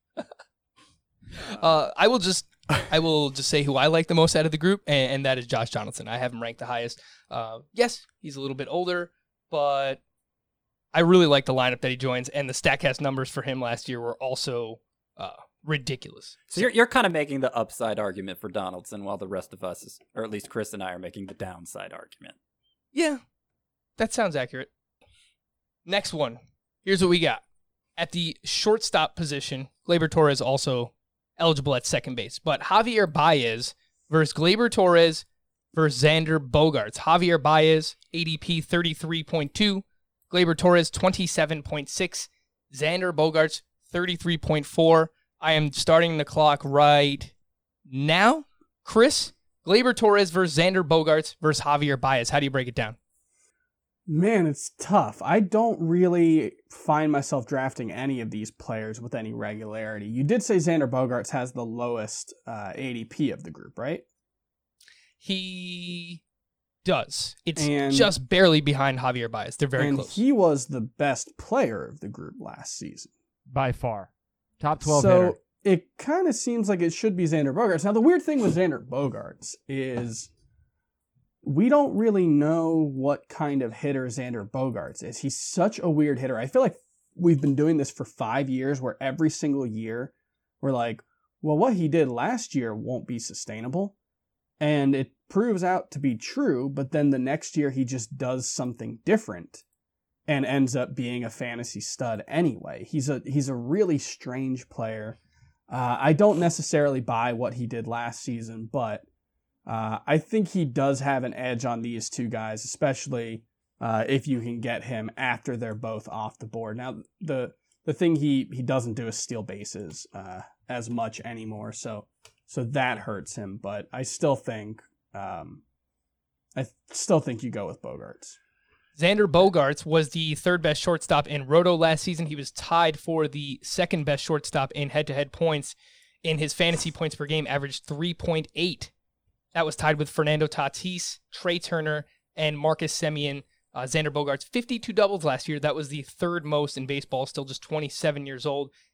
D: Uh, I will just I will just say who I like the most out of the group, and, and that is Josh Donaldson. I have him ranked the highest. Uh, yes, he's a little bit older, but I really like the lineup that he joins, and the StatCast numbers for him last year were also uh, ridiculous.
G: So you're you're kind of making the upside argument for Donaldson, while the rest of us, is, or at least Chris and I, are making the downside argument.
D: Yeah, that sounds accurate. Next one. Here's what we got. At the shortstop position, Gleyber Torres also eligible at second base. But Javier Baez versus Gleyber Torres versus Xander Bogaerts. Javier Baez, A D P thirty-three point two. Gleyber Torres, twenty-seven point six. Xander Bogaerts, thirty-three point four. I am starting the clock right now. Chris, Gleyber Torres versus Xander Bogaerts versus Javier Baez. How do you break it down?
F: Man, it's tough. I don't really find myself drafting any of these players with any regularity. You did say Xander Bogaerts has the lowest uh, A D P of the group, right?
D: He does. It's
F: And-
D: just barely behind Javier Baez. They're very
F: and
D: close.
F: he was the best player of the group last season.
E: By far. Top twelve
F: so
E: hitter.
F: it kind of seems like it should be Xander Bogaerts. Now, the weird thing with Xander Bogaerts is we don't really know what kind of hitter Xander Bogaerts is. He's such a weird hitter. I feel like we've been doing this for five years where every single year we're like, well, what he did last year won't be sustainable. And it proves out to be true, but then the next year he just does something different and ends up being a fantasy stud anyway. He's a he's a really strange player. Uh, I don't necessarily buy what he did last season, but uh, I think he does have an edge on these two guys, especially uh, if you can get him after they're both off the board. Now, the the thing he, he doesn't do is steal bases uh, as much anymore, so so that hurts him. But I still think um, I still think you go with Bogaerts.
D: Xander Bogaerts was the third best shortstop in Roto last season. He was tied for the second best shortstop in head-to-head points. In his fantasy points per game, averaged three point eight. That was tied with Fernando Tatis, Trey Turner, and Marcus Semien. Uh, Xander Bogaerts, fifty-two doubles last year. That was the third most in baseball, still just twenty-seven years old.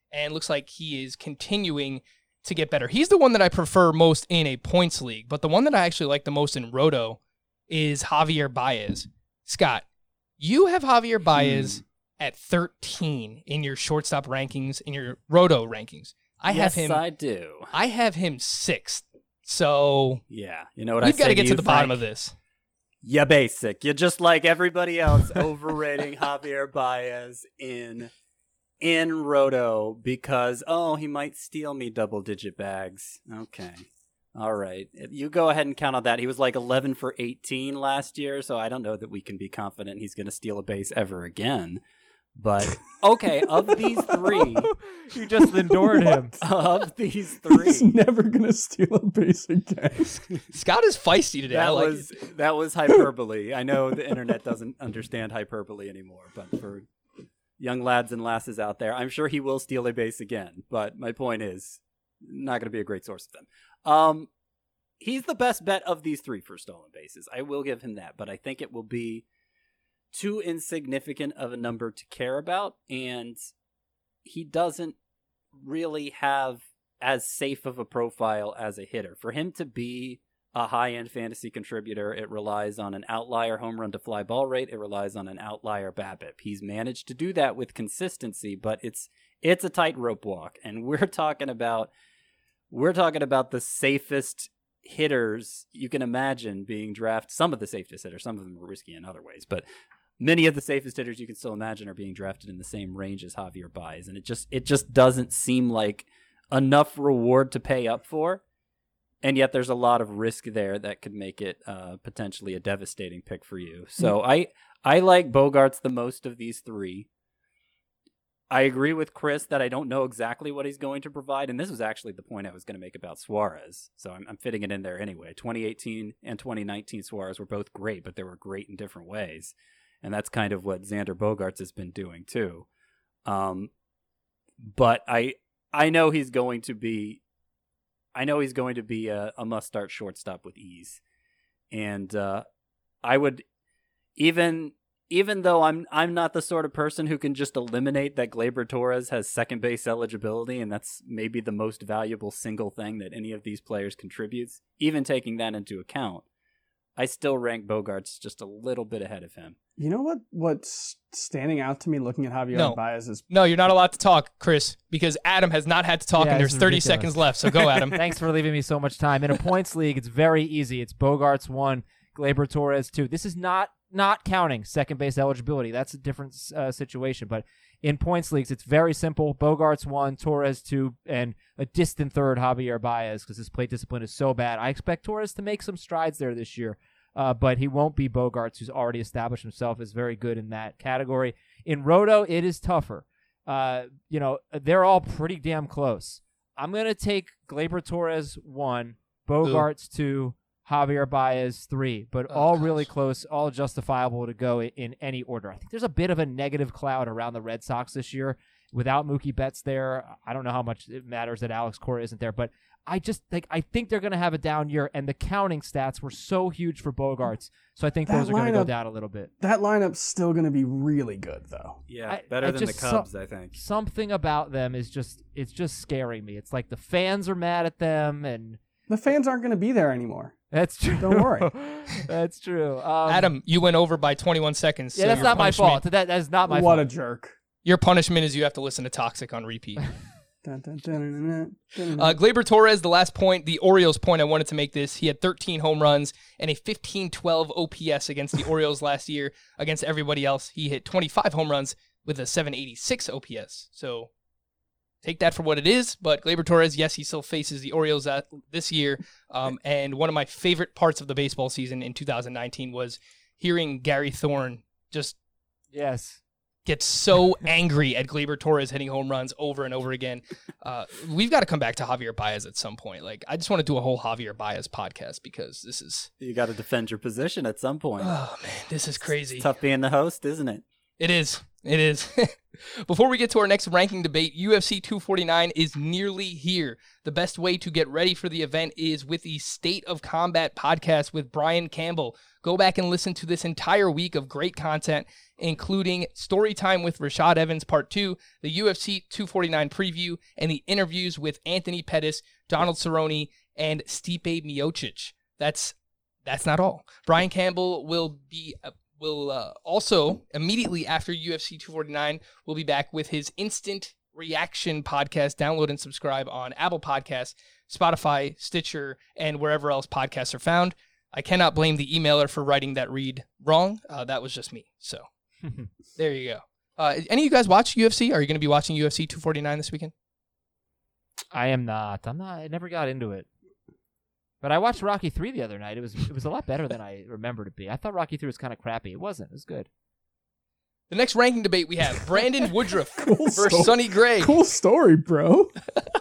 D: and looks like he is continuing to get better. He's the one that I prefer most in a points league, but the one that I actually like the most in Roto is Javier Baez. Scott, you have Javier Baez hmm. at thirteen in your shortstop rankings, in your Roto rankings. I
G: yes,
D: have him.
G: I do.
D: I have him sixth. So
G: yeah, you know what
D: we've
G: I
D: got to get
G: to
D: to
G: you,
D: the
G: Frank?
D: bottom of this.
G: You're basic. You're just like everybody else overrating Javier Baez in in Roto because, oh, he might steal me double-digit bags. Okay. All right. You go ahead and count on that. He was like eleven for eighteen last year, so I don't know that we can be confident he's going to steal a base ever again. But, okay, of these three...
E: You just endured him.
G: Of these three...
F: He's never going to steal a base again.
D: Scott is feisty today.
G: That
D: I like
G: was
D: it.
G: That was hyperbole. I know the internet doesn't understand hyperbole anymore, but for young lads and lasses out there, I'm sure he will steal a base again. But my point is, not going to be a great source of them. Um, he's the best bet of these three for stolen bases. I will give him that, but I think it will be too insignificant of a number to care about, and he doesn't really have as safe of a profile as a hitter. For him to be a high-end fantasy contributor, it relies on an outlier home run to fly ball rate. It relies on an outlier BABIP. He's managed to do that with consistency, but it's it's a tightrope walk, and we're talking about we're talking about the safest hitters you can imagine being drafted. Some of the safest hitters, some of them are risky in other ways, but many of the safest hitters you can still imagine are being drafted in the same range as Javier Baez, and it just it just doesn't seem like enough reward to pay up for, and yet there's a lot of risk there that could make it uh, potentially a devastating pick for you. So mm-hmm. I I like Bogaerts the most of these three. I agree with Chris that I don't know exactly what he's going to provide, and this was actually the point I was going to make about Suarez, so I'm, I'm fitting it in there anyway. twenty eighteen and twenty nineteen Suarez were both great, but they were great in different ways. And that's kind of what Xander Bogaerts has been doing too. Um, but I I know he's going to be I know he's going to be a, a must-start shortstop with ease. And uh, I would even even though I'm I'm not the sort of person who can just eliminate that Gleyber Torres has second base eligibility, and that's maybe the most valuable single thing that any of these players contributes, even taking that into account, I still rank Bogaerts just a little bit ahead of him.
F: You know what? What's standing out to me looking at Javier
D: no.
F: Baez is
D: no, you're not allowed to talk, Chris, because Adam has not had to talk,
E: yeah,
D: and there's thirty
E: ridiculous.
D: seconds left. So go, Adam.
E: Thanks for leaving me so much time. In a points league, it's very easy. It's Bogaerts one, Gleyber Torres two. This is not not counting second base eligibility. That's a different uh, situation. But in points leagues, it's very simple. Bogaerts one, Torres two, and a distant third, Javier Baez, because his plate discipline is so bad. I expect Torres to make some strides there this year. Uh, but he won't be Bogaerts, who's already established himself as very good in that category. In Roto, it is tougher. Uh, you know, they're all pretty damn close. I'm going to take Gleyber Torres one, Bogaerts two, Javier Baez three, but
D: oh,
E: all
D: gosh.
E: really close, all justifiable to go in, in any order. I think there's a bit of a negative cloud around the Red Sox this year. Without Mookie Betts there, I don't know how much it matters that Alex Cora isn't there, but I just like I think they're going to have a down year, and the counting stats were so huge for Bogaerts, so I think
F: That
E: those are going to go
F: lineup-
E: down a little bit.
F: that lineup's still going to be really good, though.
G: Yeah,
E: I-
G: better
E: I
G: than the
E: just-
G: Cubs,
E: so-
G: I think.
E: Something about them is just it's just scaring me. It's like the fans are mad at them, and
F: The fans aren't going to be there anymore.
E: that's true.
F: Don't worry.
E: That's true. Um,
D: Adam, you went over by twenty-one seconds.
E: yeah,
D: so
E: that's
D: your
E: not my
D: punishment-
E: fault. That that is not my
F: what
E: fault.
F: a jerk.
D: Your punishment is you have to listen to Toxic on repeat.
F: Dun, dun, dun, dun, dun, dun, dun.
D: Uh, Gleyber Torres, the last point, the Orioles point I wanted to make this. He had thirteen home runs and a fifteen twelve O P S against the Orioles last year. Against everybody else, he hit twenty-five home runs with a seven eighty-six O P S. So take that for what it is. But Gleyber Torres, yes, he still faces the Orioles at, this year. Um, and one of my favorite parts of the baseball season in two thousand nineteen was hearing Gary Thorne just
E: Yes.
D: get so angry at Gleyber Torres hitting home runs over and over again. Uh, we've got to come back to Javier Baez at some point. Like, I just want to do a whole Javier Baez podcast because this is,
G: You got to defend your position at some point.
D: oh man, this is crazy.
G: It's tough being the host, isn't it?
D: It is. It is. Before we get to our next ranking debate, U F C two forty-nine is nearly here. The best way to get ready for the event is with the State of Combat podcast with Brian Campbell. Go back and listen to this entire week of great content, including Story Time with Rashad Evans Part two, the U F C two forty-nine preview, and the interviews with Anthony Pettis, Donald Cerrone, and Stipe Miocic. That's that's not all. Brian Campbell will be... Uh, will uh, also, immediately after U F C two forty-nine, will be back with his Instant Reaction podcast. Download and subscribe on Apple Podcasts, Spotify, Stitcher, and wherever else podcasts are found. I cannot blame the emailer for writing that read wrong. Uh, that was just me. So, there you go. Uh, any of you guys watch U F C? Are you going to be watching U F C two forty-nine this weekend?
E: I am not. I'm not. I never got into it. But I watched Rocky three the other night. It was it was a lot better than I remembered it to be. I thought Rocky three was kind of crappy. It wasn't. It was good.
D: The next ranking debate we have Brandon Woodruff
F: Cool
D: versus
F: story.
D: Sonny Gray.
F: Cool story, bro.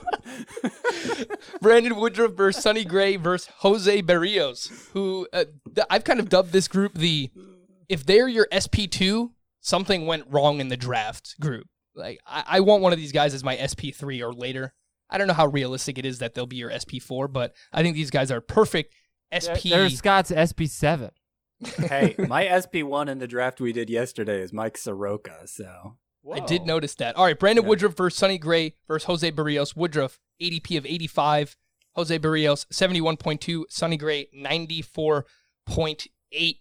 D: Brandon Woodruff versus Sonny Gray versus Jose Barrios, who uh, th- I've kind of dubbed this group the, if they're your S P two, something went wrong in the draft group. Like I, I want one of these guys as my S P three or later. I don't know how realistic it is that they'll be your S P four, but I think these guys are perfect S P.
E: They're, they're Scott's S P seven.
G: Hey, my S P one in the draft we did yesterday is Mike Soroka, so...
D: I did notice that. All right, Brandon yeah. Woodruff versus Sonny Gray versus Jose Barrios. Woodruff, A D P of eighty-five. Jose Barrios, seventy-one point two. Sonny Gray, ninety-four point eight.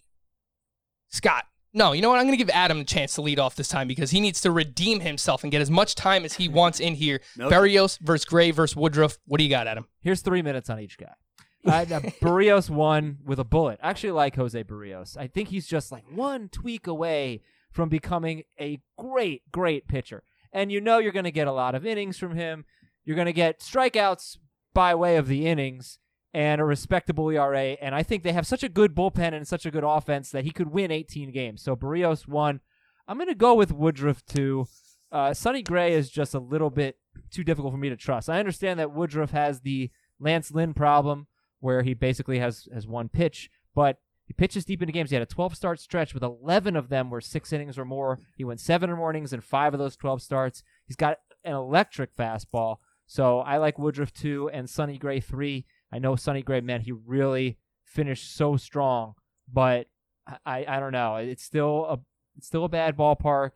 D: Scott. No, you know what? I'm going to give Adam a chance to lead off this time because he needs to redeem himself and get as much time as he wants in here. Milk. Barrios versus Gray versus Woodruff. What do you got, Adam?
E: Here's three minutes on each guy. Uh, Barrios won with a bullet. I actually like Jose Barrios. I think he's just like one tweak away from becoming a great, great pitcher. And you know you're going to get a lot of innings from him. You're going to get strikeouts by way of the innings and a respectable E R A. And I think they have such a good bullpen and such a good offense that he could win eighteen games. So Barrios won. I'm going to go with Woodruff too. Uh, Sonny Gray is just a little bit too difficult for me to trust. I understand that Woodruff has the Lance Lynn problem where he basically has, has one pitch, but he pitches deep into games. He had a twelve-start stretch with eleven of them were six innings or more. He went seven or more innings in five of those twelve starts. He's got an electric fastball. So I like Woodruff two and Sonny Gray three. I know Sonny Gray, man, he really finished so strong, but I, I don't know. It's still a it's still a bad ballpark,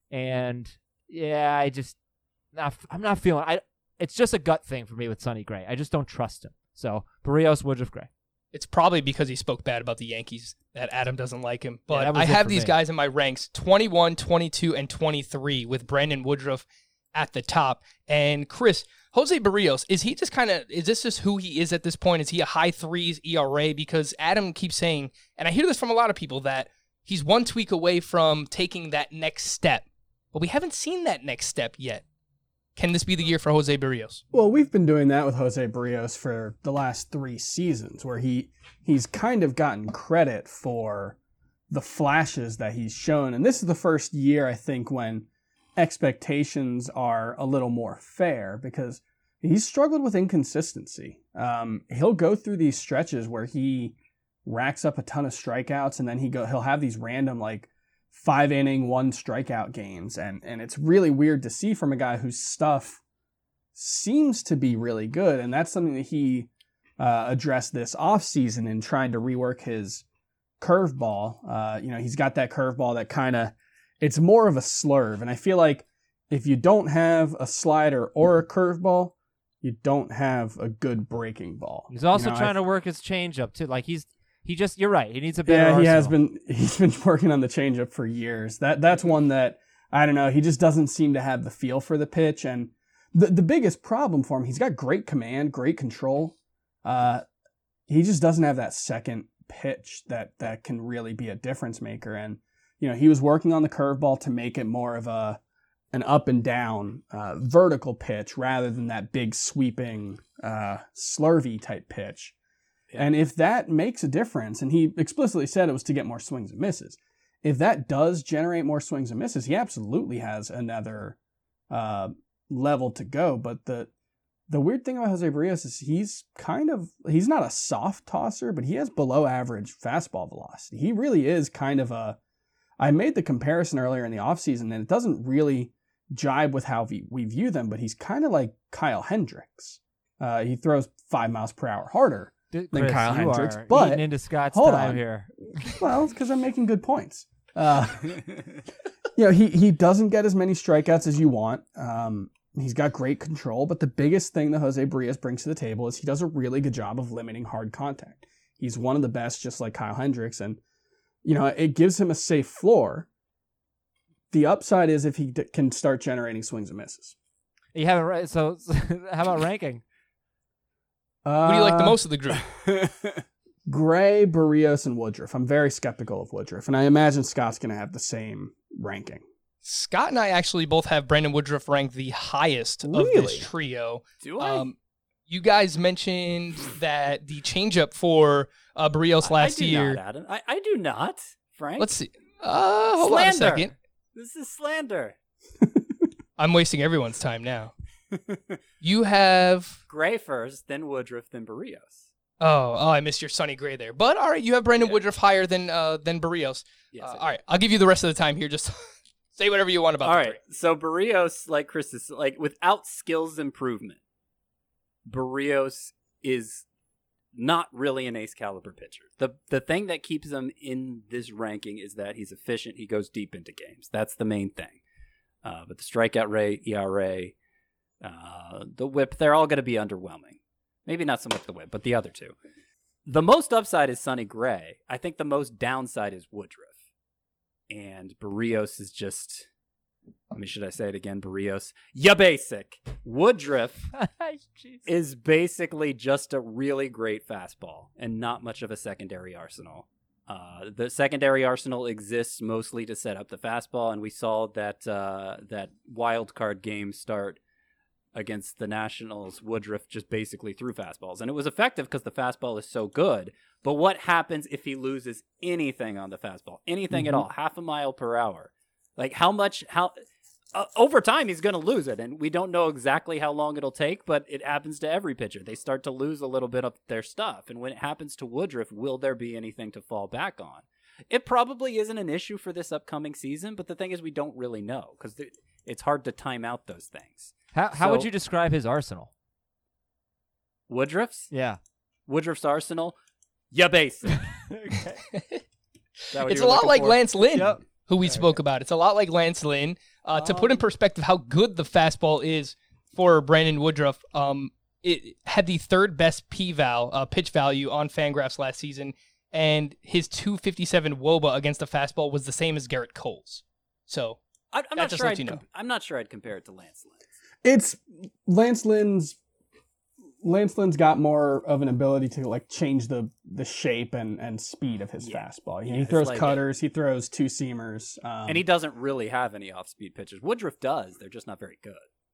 E: and yeah, I just not, I'm not feeling. I it's just a gut thing for me with Sonny Gray. I just don't trust him. So Barrios, Woodruff, Gray.
D: It's probably because he spoke bad about the Yankees that Adam doesn't like him. But
E: yeah,
D: I have these
E: me.
D: guys in my ranks twenty-one, twenty-two, and twenty-three with Brandon Woodruff at the top. And Chris, Jose Barrios, is he just kind of, is this just who he is at this point? Is he a high threes E R A? Because Adam keeps saying, and I hear this from a lot of people, that he's one tweak away from taking that next step. But we haven't seen that next step yet. Can this be the year for Jose Barrios?
F: Well, we've been doing that with Jose Barrios for the last three seasons, where he he's kind of gotten credit for the flashes that he's shown. And this is the first year, I think, when expectations are a little more fair, because he's struggled with inconsistency. Um, he'll go through these stretches where he racks up a ton of strikeouts, and then he go he'll have these random, like, five inning, one strikeout games. And, and it's really weird to see from a guy whose stuff seems to be really good. And that's something that he uh, addressed this offseason in trying to rework his curveball. Uh, you know, he's got that curveball that kind of, it's more of a slurve. And I feel like if you don't have a slider or a curveball, you don't have a good breaking ball.
E: He's also
F: you know,
E: trying
F: I,
E: to work his changeup too. Like he's, He just, you're right. He needs a better
F: Yeah, he
E: arsenal.
F: has been, he's been working on the changeup for years. That That's one that, I don't know, he just doesn't seem to have the feel for the pitch. And the, the biggest problem for him, he's got great command, great control. Uh, he just doesn't have that second pitch that, that can really be a difference maker. And, you know, he was working on the curveball to make it more of a an up and down uh, vertical pitch rather than that big sweeping uh, slurvy type pitch. And if that makes a difference, and he explicitly said it was to get more swings and misses, if that does generate more swings and misses, he absolutely has another uh, level to go. But the the weird thing about Jose Barrios is he's kind of, he's not a soft tosser, but he has below average fastball velocity. He really is kind of a, I made the comparison earlier in the offseason, and it doesn't really jibe with how we, we view them, but he's kind of like Kyle Hendricks. Uh, he throws five miles per hour harder
E: Chris,
F: than Kyle
E: you
F: Hendricks.
E: Are
F: but
E: eating into Scott's
F: hold
E: time
F: on.
E: here.
F: Well, it's because I'm making good points. Uh, you know, he, he doesn't get as many strikeouts as you want. Um, he's got great control, but the biggest thing that Jose Barrios brings to the table is he does a really good job of limiting hard contact. He's one of the best, just like Kyle Hendricks, and you know, it gives him a safe floor. The upside is if he d- can start generating swings and misses.
E: You haven't right. So, so how about ranking?
F: Uh,
D: Who do you like the most of the group?
F: Gray, Barrios, and Woodruff. I'm very skeptical of Woodruff, and I imagine Scott's going to have the same ranking.
D: Scott and I actually both have Brandon Woodruff ranked the highest of
F: Really?
D: this trio.
G: Do I?
D: Um, you guys mentioned that the changeup for uh, Barrios last
G: I, I do
D: year.
G: Not, Adam. I, I do not, Frank.
D: Let's see. Uh, hold
G: slander.
D: on a second.
G: This is slander.
D: I'm wasting everyone's time now. You have.
G: Gray first, then Woodruff, then Barrios.
D: Oh, oh, I missed your Sonny Gray there. But all right, you have Brandon
G: Yeah.
D: Woodruff higher than uh, than Barrios.
G: Yes.
D: Uh,
G: I do.
D: all right, I'll give you the rest of the time here. Just say whatever you want about
G: All
D: the
G: right.
D: three.
G: So Barrios, like Chris is like, without skills improvement, Barrios is not really an ace caliber pitcher. The the thing that keeps him in this ranking is that he's efficient. He goes deep into games. That's the main thing. Uh, but the strikeout rate, E R A, uh, the whip, they're all going to be underwhelming. Maybe not so much the whip, but the other two. The most upside is Sonny Gray. I think the most downside is Woodruff. And Barrios is just, I mean, should I say it again? Barrios. Ya basic. Woodruff
E: Jeez.
G: is basically just a really great fastball and not much of a secondary arsenal. Uh, the secondary arsenal exists mostly to set up the fastball, and we saw that uh, that wild card game start against the Nationals. Woodruff just basically threw fastballs, and it was effective because the fastball is so good. But what happens if he loses anything on the fastball? Anything
F: Mm-hmm.
G: at all? Half a mile per hour? Like how much? How uh, over time he's going to lose it, and we don't know exactly how long it'll take. But it happens to every pitcher. They start to lose a little bit of their stuff, and when it happens to Woodruff, will there be anything to fall back on? It probably isn't an issue for this upcoming season, but the thing is, we don't really know because it's hard to time out those things.
E: How how would
G: So-
E: you describe his arsenal?
G: Woodruff's
E: Yeah.
G: Woodruff's arsenal, ya basic.
D: It's a lot like Lance Lynn,
E: Yep.
D: who we spoke about. It's a lot like Lance Lynn. Uh, to put in perspective how good the fastball is for Brandon Woodruff, um, it had the third best P-val, uh, pitch value on Fangraphs last season, and his two fifty-seven W O B A against the fastball was the same as Garrett Cole's. So
G: I'm, I'm
D: That
G: not
D: just
G: sure.
D: lets
G: I'd
D: you know.
G: com- I'm not sure I'd compare it to Lance Lynn.
F: It's Lance Lynn's. Lance Lynn's got more of an ability to like change the the shape and, and speed of his
G: Yeah.
F: fastball.
G: Yeah,
F: he
G: it's
F: throws
G: like-
F: cutters, he throws two seamers, um,
G: And he doesn't really have any off-speed pitches. Woodruff does. They're just not very good.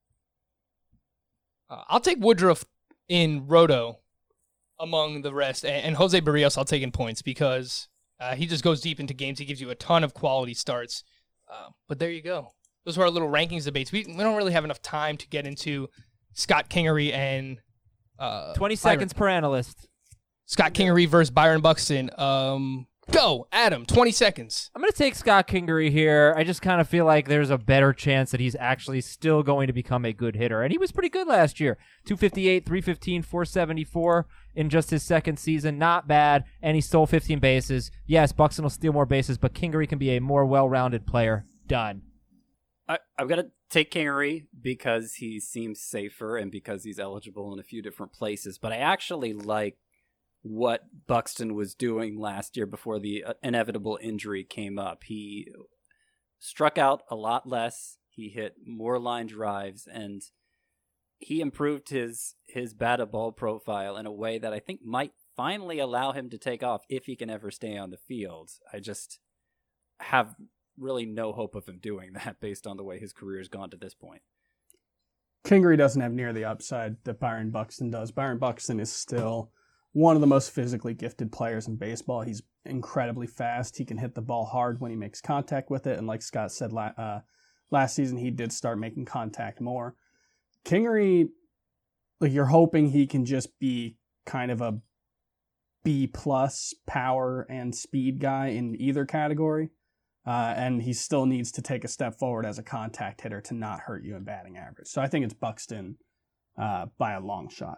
D: uh, I'll take Woodruff in Roto among the rest, and, and Jose Barrios I'll take in points because uh, he just goes deep into games. He gives you a ton of quality starts. Uh, but there you go. Those were our little rankings debates. We, we don't really have enough time to get into Scott Kingery and uh,
E: Twenty
D: Byron.
E: seconds per analyst.
D: Scott Kingery versus Byron Buxton. Um, go, Adam. Twenty seconds.
E: I'm going to take Scott Kingery here. I just kind of feel like there's a better chance that he's actually still going to become a good hitter. And he was pretty good last year. two fifty-eight, three fifteen, four seventy-four in just his second season. Not bad. And he stole fifteen bases. Yes, Buxton will steal more bases, but Kingery can be a more well-rounded player. Done.
G: I, I've got to take Kingery because he seems safer and because he's eligible in a few different places. But I actually like what Buxton was doing last year before the uh, inevitable injury came up. He struck out a lot less. He hit more line drives, and he improved his his batted ball profile in a way that I think might finally allow him to take off if he can ever stay on the field. I just have really no hope of him doing that based on the way his career has gone to this point.
F: Kingery doesn't have near the upside that Byron Buxton does. Byron Buxton is still one of the most physically gifted players in baseball. He's incredibly fast. He can hit the ball hard when he makes contact with it. And like Scott said la- uh, last season, he did start making contact more. Kingery, like you're hoping he can just be kind of a B plus power and speed guy in either category. uh, and he still needs to take a step forward as a contact hitter to not hurt you in batting average. So I think it's Buxton uh, by a long shot.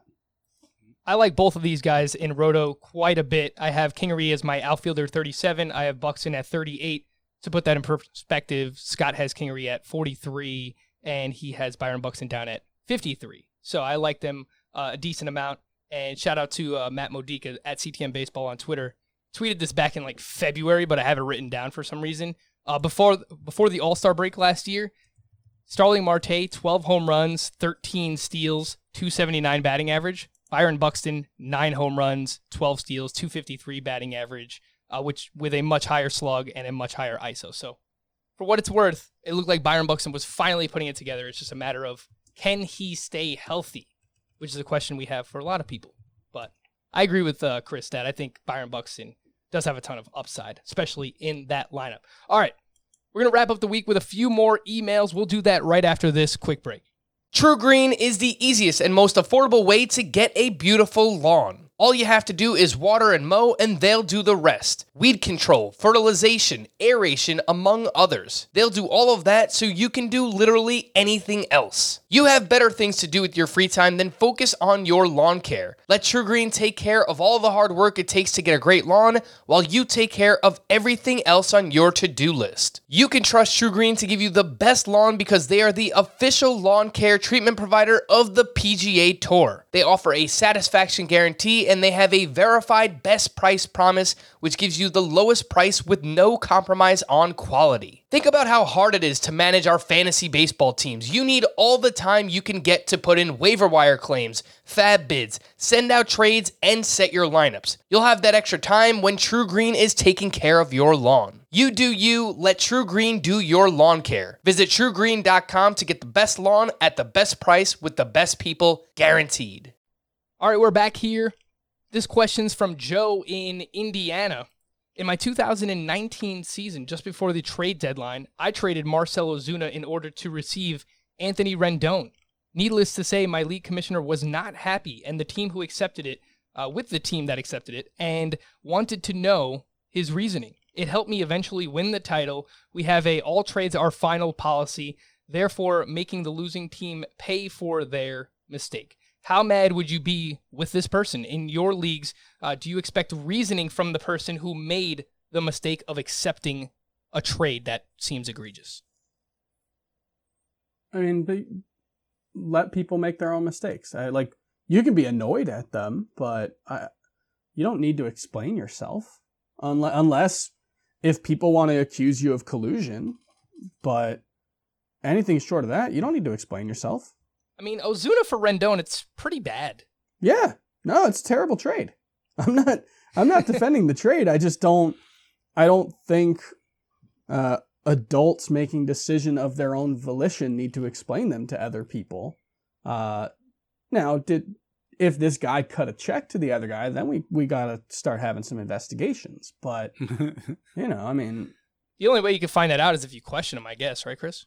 D: I like both of these guys in Roto quite a bit. I have Kingery as my outfielder thirty-seven. I have Buxton at thirty-eight. To put that in perspective, Scott has Kingery at forty-three, and he has Byron Buxton down at fifty-three. So I like them uh, a decent amount. And shout out to uh, Matt Modica at C T M Baseball on Twitter. Tweeted this back in like February, but I have it written down for some reason. Uh, before before the All-Star break last year, Starling Marte, twelve home runs, thirteen steals, two seventy-nine batting average. Byron Buxton, nine home runs, twelve steals, two fifty-three batting average, uh, which with a much higher slug and a much higher I S O. So for what it's worth, it looked like Byron Buxton was finally putting it together. It's just a matter of, can he stay healthy? Which is a question we have for a lot of people. But I agree with uh, Chris that I think Byron Buxton does have a ton of upside, especially in that lineup. All right, we're going to wrap up the week with a few more emails. We'll do that right after this quick break. True Green is the easiest and most affordable way to get a beautiful lawn. All you have to do is water and mow, and they'll do the rest. Weed control, fertilization, aeration, among others. They'll do all of that so you can do literally anything else. You have better things to do with your free time than focus on your lawn care. Let True Green take care of all the hard work it takes to get a great lawn, while you take care of everything else on your to-do list. You can trust True Green to give you the best lawn because they are the official lawn care treatment provider of the P G A Tour. They offer a satisfaction guarantee, and they have a verified best price promise, which gives you the lowest price with no compromise on quality. Think about how hard it is to manage our fantasy baseball teams. You need all the time you can get to put in waiver wire claims, fab bids, send out trades, and set your lineups. You'll have that extra time when True Green is taking care of your lawn. You do you, let True Green do your lawn care. Visit true green dot com to get the best lawn at the best price with the best people, guaranteed. All right, we're back here. This question's from Joe in Indiana. In my two thousand nineteen season, just before the trade deadline, I traded Marcell Ozuna in order to receive Anthony Rendon. Needless to say, my league commissioner was not happy, and the team who accepted it, uh, with the team that accepted it, and wanted to know his reasoning. It helped me eventually win the title. We have a all trades are final policy, therefore making the losing team pay for their mistake. How mad would you be with this person in your leagues? Uh, do you expect reasoning from the person who made the mistake of accepting a trade that seems egregious?
F: I mean, but let people make their own mistakes. I, like, you can be annoyed at them, but I, you don't need to explain yourself unless, unless if people want to accuse you of collusion. But anything short of that, you don't need to explain yourself.
D: I mean, Ozuna for Rendon, it's pretty bad.
F: Yeah, no, it's a terrible trade. I'm not, I'm not defending the trade. I just don't, I don't think uh, adults making decision of their own volition need to explain them to other people. Uh, now, did if this guy cut a check to the other guy, then we we gotta start having some investigations. But you know, I mean,
D: the only way you can find that out is if you question him, I guess, right, Chris?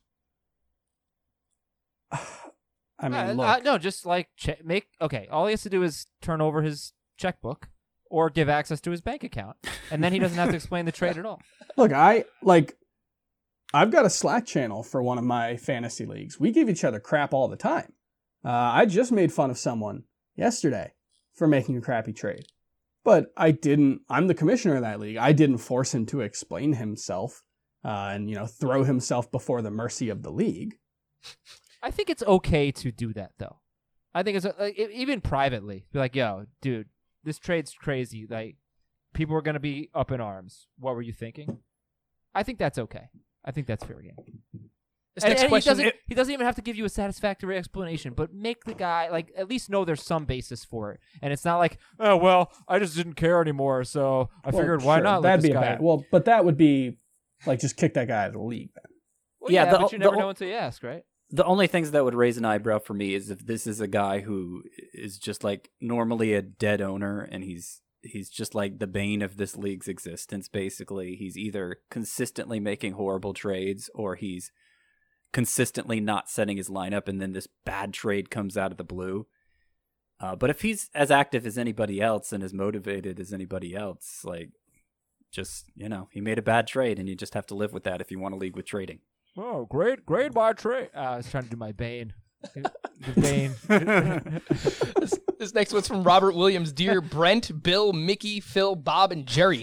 F: I mean,
E: uh,
F: look.
E: Uh, no, just like che- make okay. All he has to do is turn over his checkbook or give access to his bank account, and then he doesn't have to explain the trade at all.
F: Look, I like. I've got a Slack channel for one of my fantasy leagues. We give each other crap all the time. Uh, I just made fun of someone yesterday for making a crappy trade, but I didn't. I'm the commissioner of that league. I didn't force him to explain himself uh, and you know throw himself before the mercy of the league.
E: I think it's okay to do that, though. I think it's like, even privately, be like, "Yo, dude, this trade's crazy. Like, people are gonna be up in arms. What were you thinking?" I think that's okay. I think that's fair game.
D: This
E: And,
D: next
E: and he
D: question,
E: doesn't. He doesn't even have to give you a satisfactory explanation, but make the guy like at least know there's some basis for it, and it's not like, "Oh well, I just didn't care anymore, so I
F: Well,
E: figured why
F: sure,
E: not." let
F: That'd
E: this
F: be a
E: guy
F: bad.
E: in."
F: Well, but that would be like just kick that guy out of the league. Then.
E: Well,
G: Yeah,
E: yeah,
G: the-
E: but you
G: the
E: never
G: o-
E: know until you ask, right?
G: The only things that would raise an eyebrow for me is if this is a guy who is just like normally a dead owner and he's he's just like the bane of this league's existence, basically. He's either consistently making horrible trades or he's consistently not setting his lineup and then this bad trade comes out of the blue. Uh, but if he's as active as anybody else and as motivated as anybody else, like, just, you know, he made a bad trade, and you just have to live with that if you want to league with trading.
E: Oh, great, great by trade. Uh, I was trying to do my Bane. The Bane.
D: this, this next one's from Robert Williams. Dear Brent, Bill, Mickey, Phil, Bob, and Jerry.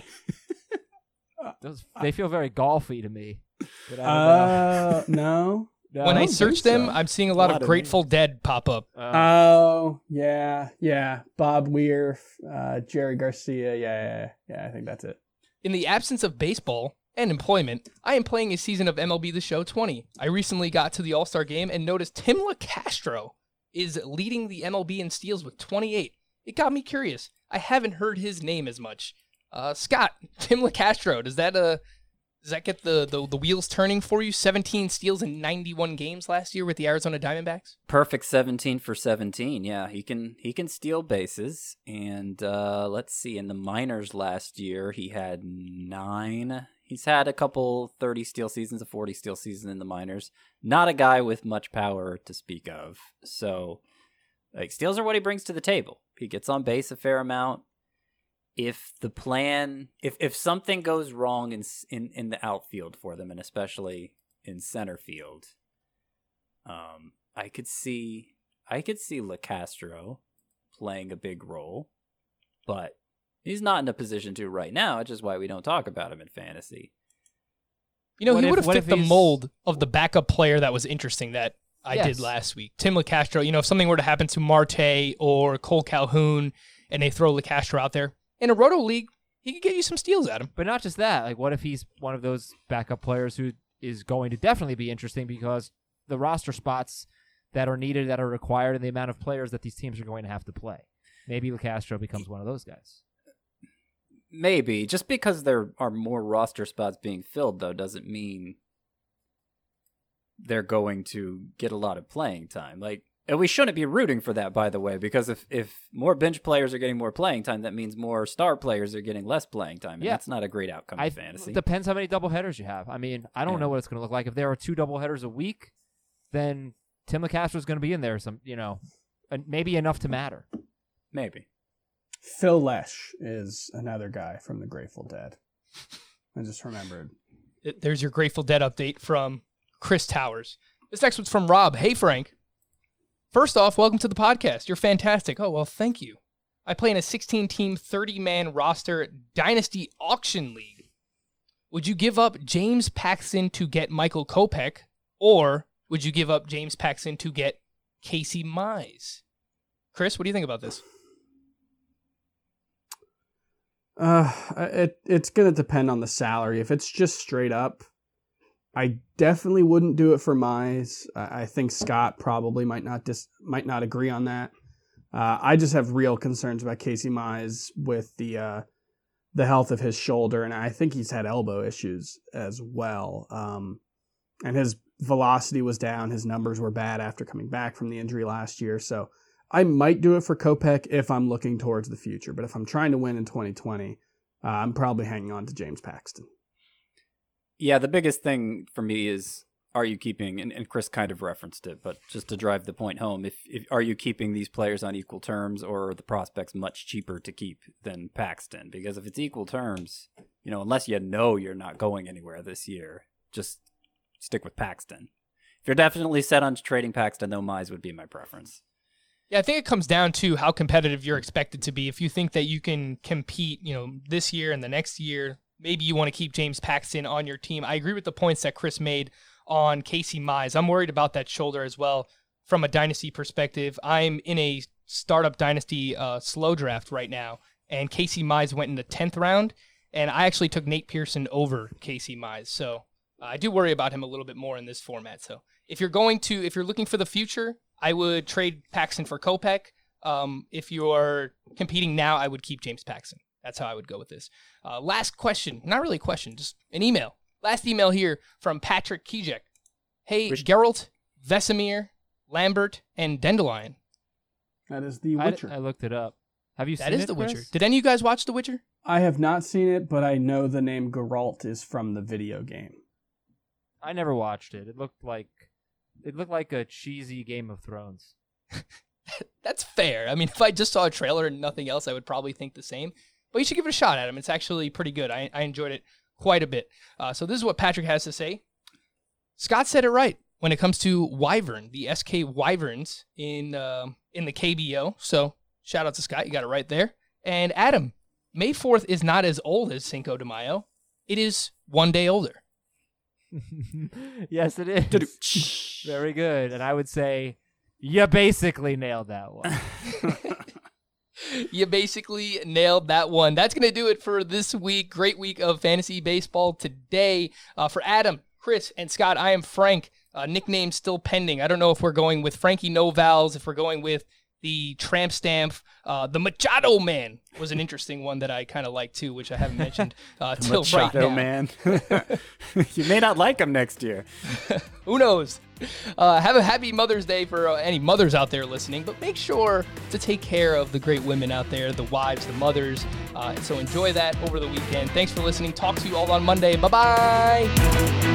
E: Those, they feel very golfy to me. But I don't
F: Uh, no.
E: know.
D: When
E: No?
D: I
F: don't
D: search
F: think
D: them,
F: so.
D: I'm seeing a
G: A
D: lot,
G: lot
D: of
G: of
D: Grateful Dead pop up.
E: Uh,
F: Oh, yeah, yeah. Bob Weir, uh, Jerry Garcia. Yeah, yeah, yeah. I think that's it.
D: In the absence of baseball and employment, I am playing a season of M L B The Show twenty. I recently got to the All-Star Game and noticed Tim LaCastro is leading the M L B in steals with twenty-eight. It got me curious. I haven't heard his name as much. Uh, Scott, Tim LaCastro, does that uh, does that get the, the, the wheels turning for you? seventeen steals in ninety-one games last year with the Arizona Diamondbacks?
G: Perfect seventeen for seventeen. Yeah, he can he can steal bases. And uh, let's see, in the minors last year, he had nine. He's had a couple thirty steal seasons, a forty steal season in the minors. Not a guy with much power to speak of. So, like, steals are what he brings to the table. He gets on base a fair amount. If the plan, if if something goes wrong in in in the outfield for them, and especially in center field, um, I could see I could see LaCastro playing a big role, but he's not in a position to right now, which is why we don't talk about him in fantasy.
D: You know,
E: What
D: he
E: if-
D: would have
E: what
D: fit
E: if
D: the
E: he's-
D: mold of the backup player that was interesting that I
E: Yes.
D: did last week. Tim LaCastro, you know, if something were to happen to Marte or Cole Calhoun and they throw LaCastro out there, in a Roto League, he could get you some steals at him.
E: But not just that. Like, what if he's one of those backup players who is going to definitely be interesting because the roster spots that are needed, that are required, and the amount of players that these teams are going to have to play. Maybe LaCastro becomes one of those guys.
G: Maybe. Just because there are more roster spots being filled, though, doesn't mean they're going to get a lot of playing time. Like, and we shouldn't be rooting for that, by the way, because if, if more bench players are getting more playing time, that means more star players are getting less playing time. And
E: Yeah.
G: that's not a great outcome
E: I,
G: in fantasy.
E: Depends how many doubleheaders you have. I mean, I don't
G: Yeah.
E: know what it's going to look like. If there are two doubleheaders a week, then Tim LaCastro is going to be in there. Some, you know, and maybe enough to matter.
G: Maybe.
F: Phil Lesh is another guy from the Grateful Dead. I just remembered.
D: It- There's your Grateful Dead update from Chris Towers. This next one's from Rob. Hey, Frank. First off, welcome to the podcast. You're fantastic. Oh, well, thank you. I play in a sixteen-team, thirty-man roster Dynasty Auction League. Would you give up James Paxton to get Michael Kopech, or would you give up James Paxton to get Casey Mize? Chris, what do you think about this?
F: Uh, it it's gonna depend on the salary. If it's just straight up, I definitely wouldn't do it for Mize. I I think Scott probably might not dis- might not agree on that. Uh, I just have real concerns about Casey Mize with the uh, the health of his shoulder, and I think he's had elbow issues as well. Um, and his velocity was down. His numbers were bad after coming back from the injury last year. So I might do it for Kopech if I'm looking towards the future. But if I'm trying to win in twenty twenty, uh, I'm probably hanging on to James Paxton.
G: Yeah, the biggest thing for me is, are you keeping, and, and Chris kind of referenced it, but just to drive the point home, if, if are you keeping these players on equal terms, or are the prospects much cheaper to keep than Paxton? Because if it's equal terms, you know, unless you know you're not going anywhere this year, just stick with Paxton. If you're definitely set on trading Paxton, though, Mize would be my preference.
D: Yeah, I think it comes down to how competitive you're expected to be. If you think that you can compete, you know, this year and the next year, maybe you want to keep James Paxton on your team. I agree with the points that Chris made on Casey Mize. I'm worried about that shoulder as well from a dynasty perspective. I'm in a startup dynasty uh, slow draft right now, and Casey Mize went in the tenth round, and I actually took Nate Pearson over Casey Mize. So uh, I do worry about him a little bit more in this format. So if you're going to, if you're looking for the future, I would trade Paxton for Kopech. Um, if you're competing now, I would keep James Paxton. That's how I would go with this. Uh, last question. Not really a question, just an email. Last email here from Patrick Kijek. Hey,
G: Rich-
D: Geralt, Vesemir, Lambert, and Dandelion.
F: That is The
E: I,
F: Witcher.
E: I looked it up. Have you
D: That
E: seen
D: is
E: it,
D: The
E: Chris?
D: Witcher. Did any of you guys watch The Witcher?
F: I have not seen it, but I know the name Geralt is from the video game.
E: I never watched it. It looked like it looked like a cheesy Game of Thrones.
D: That's fair. I mean, if I just saw a trailer and nothing else, I would probably think the same. but you should give it a shot, Adam. It's actually pretty good. I, I enjoyed it quite a bit. Uh, so this is what Patrick has to say. Scott said it right when it comes to Wyvern, the S K Wyverns in uh, in the K B O. So shout out to Scott. You got it right there. And Adam, May fourth is not as old as Cinco de Mayo. It is one day older.
E: Yes, it is. Very good. And I would say you basically nailed that one.
D: You basically nailed that one. That's going to do it for this week. Great week of fantasy baseball today. Uh, for Adam, Chris, and Scott, I am Frank. Uh, nickname still pending. I don't know if we're going with Frankie No Vowels, if we're going with the Tramp Stamp. Uh, the Machado Man was an interesting one that I kind of like too, which I haven't mentioned uh, till right now.
G: Machado Man. You may not like him next year.
D: Who knows? Uh, have a happy Mother's Day for uh, any mothers out there listening, but make sure to take care of the great women out there, the wives, the mothers. Uh, so enjoy that over the weekend. Thanks for listening. Talk to you all on Monday. Bye-bye.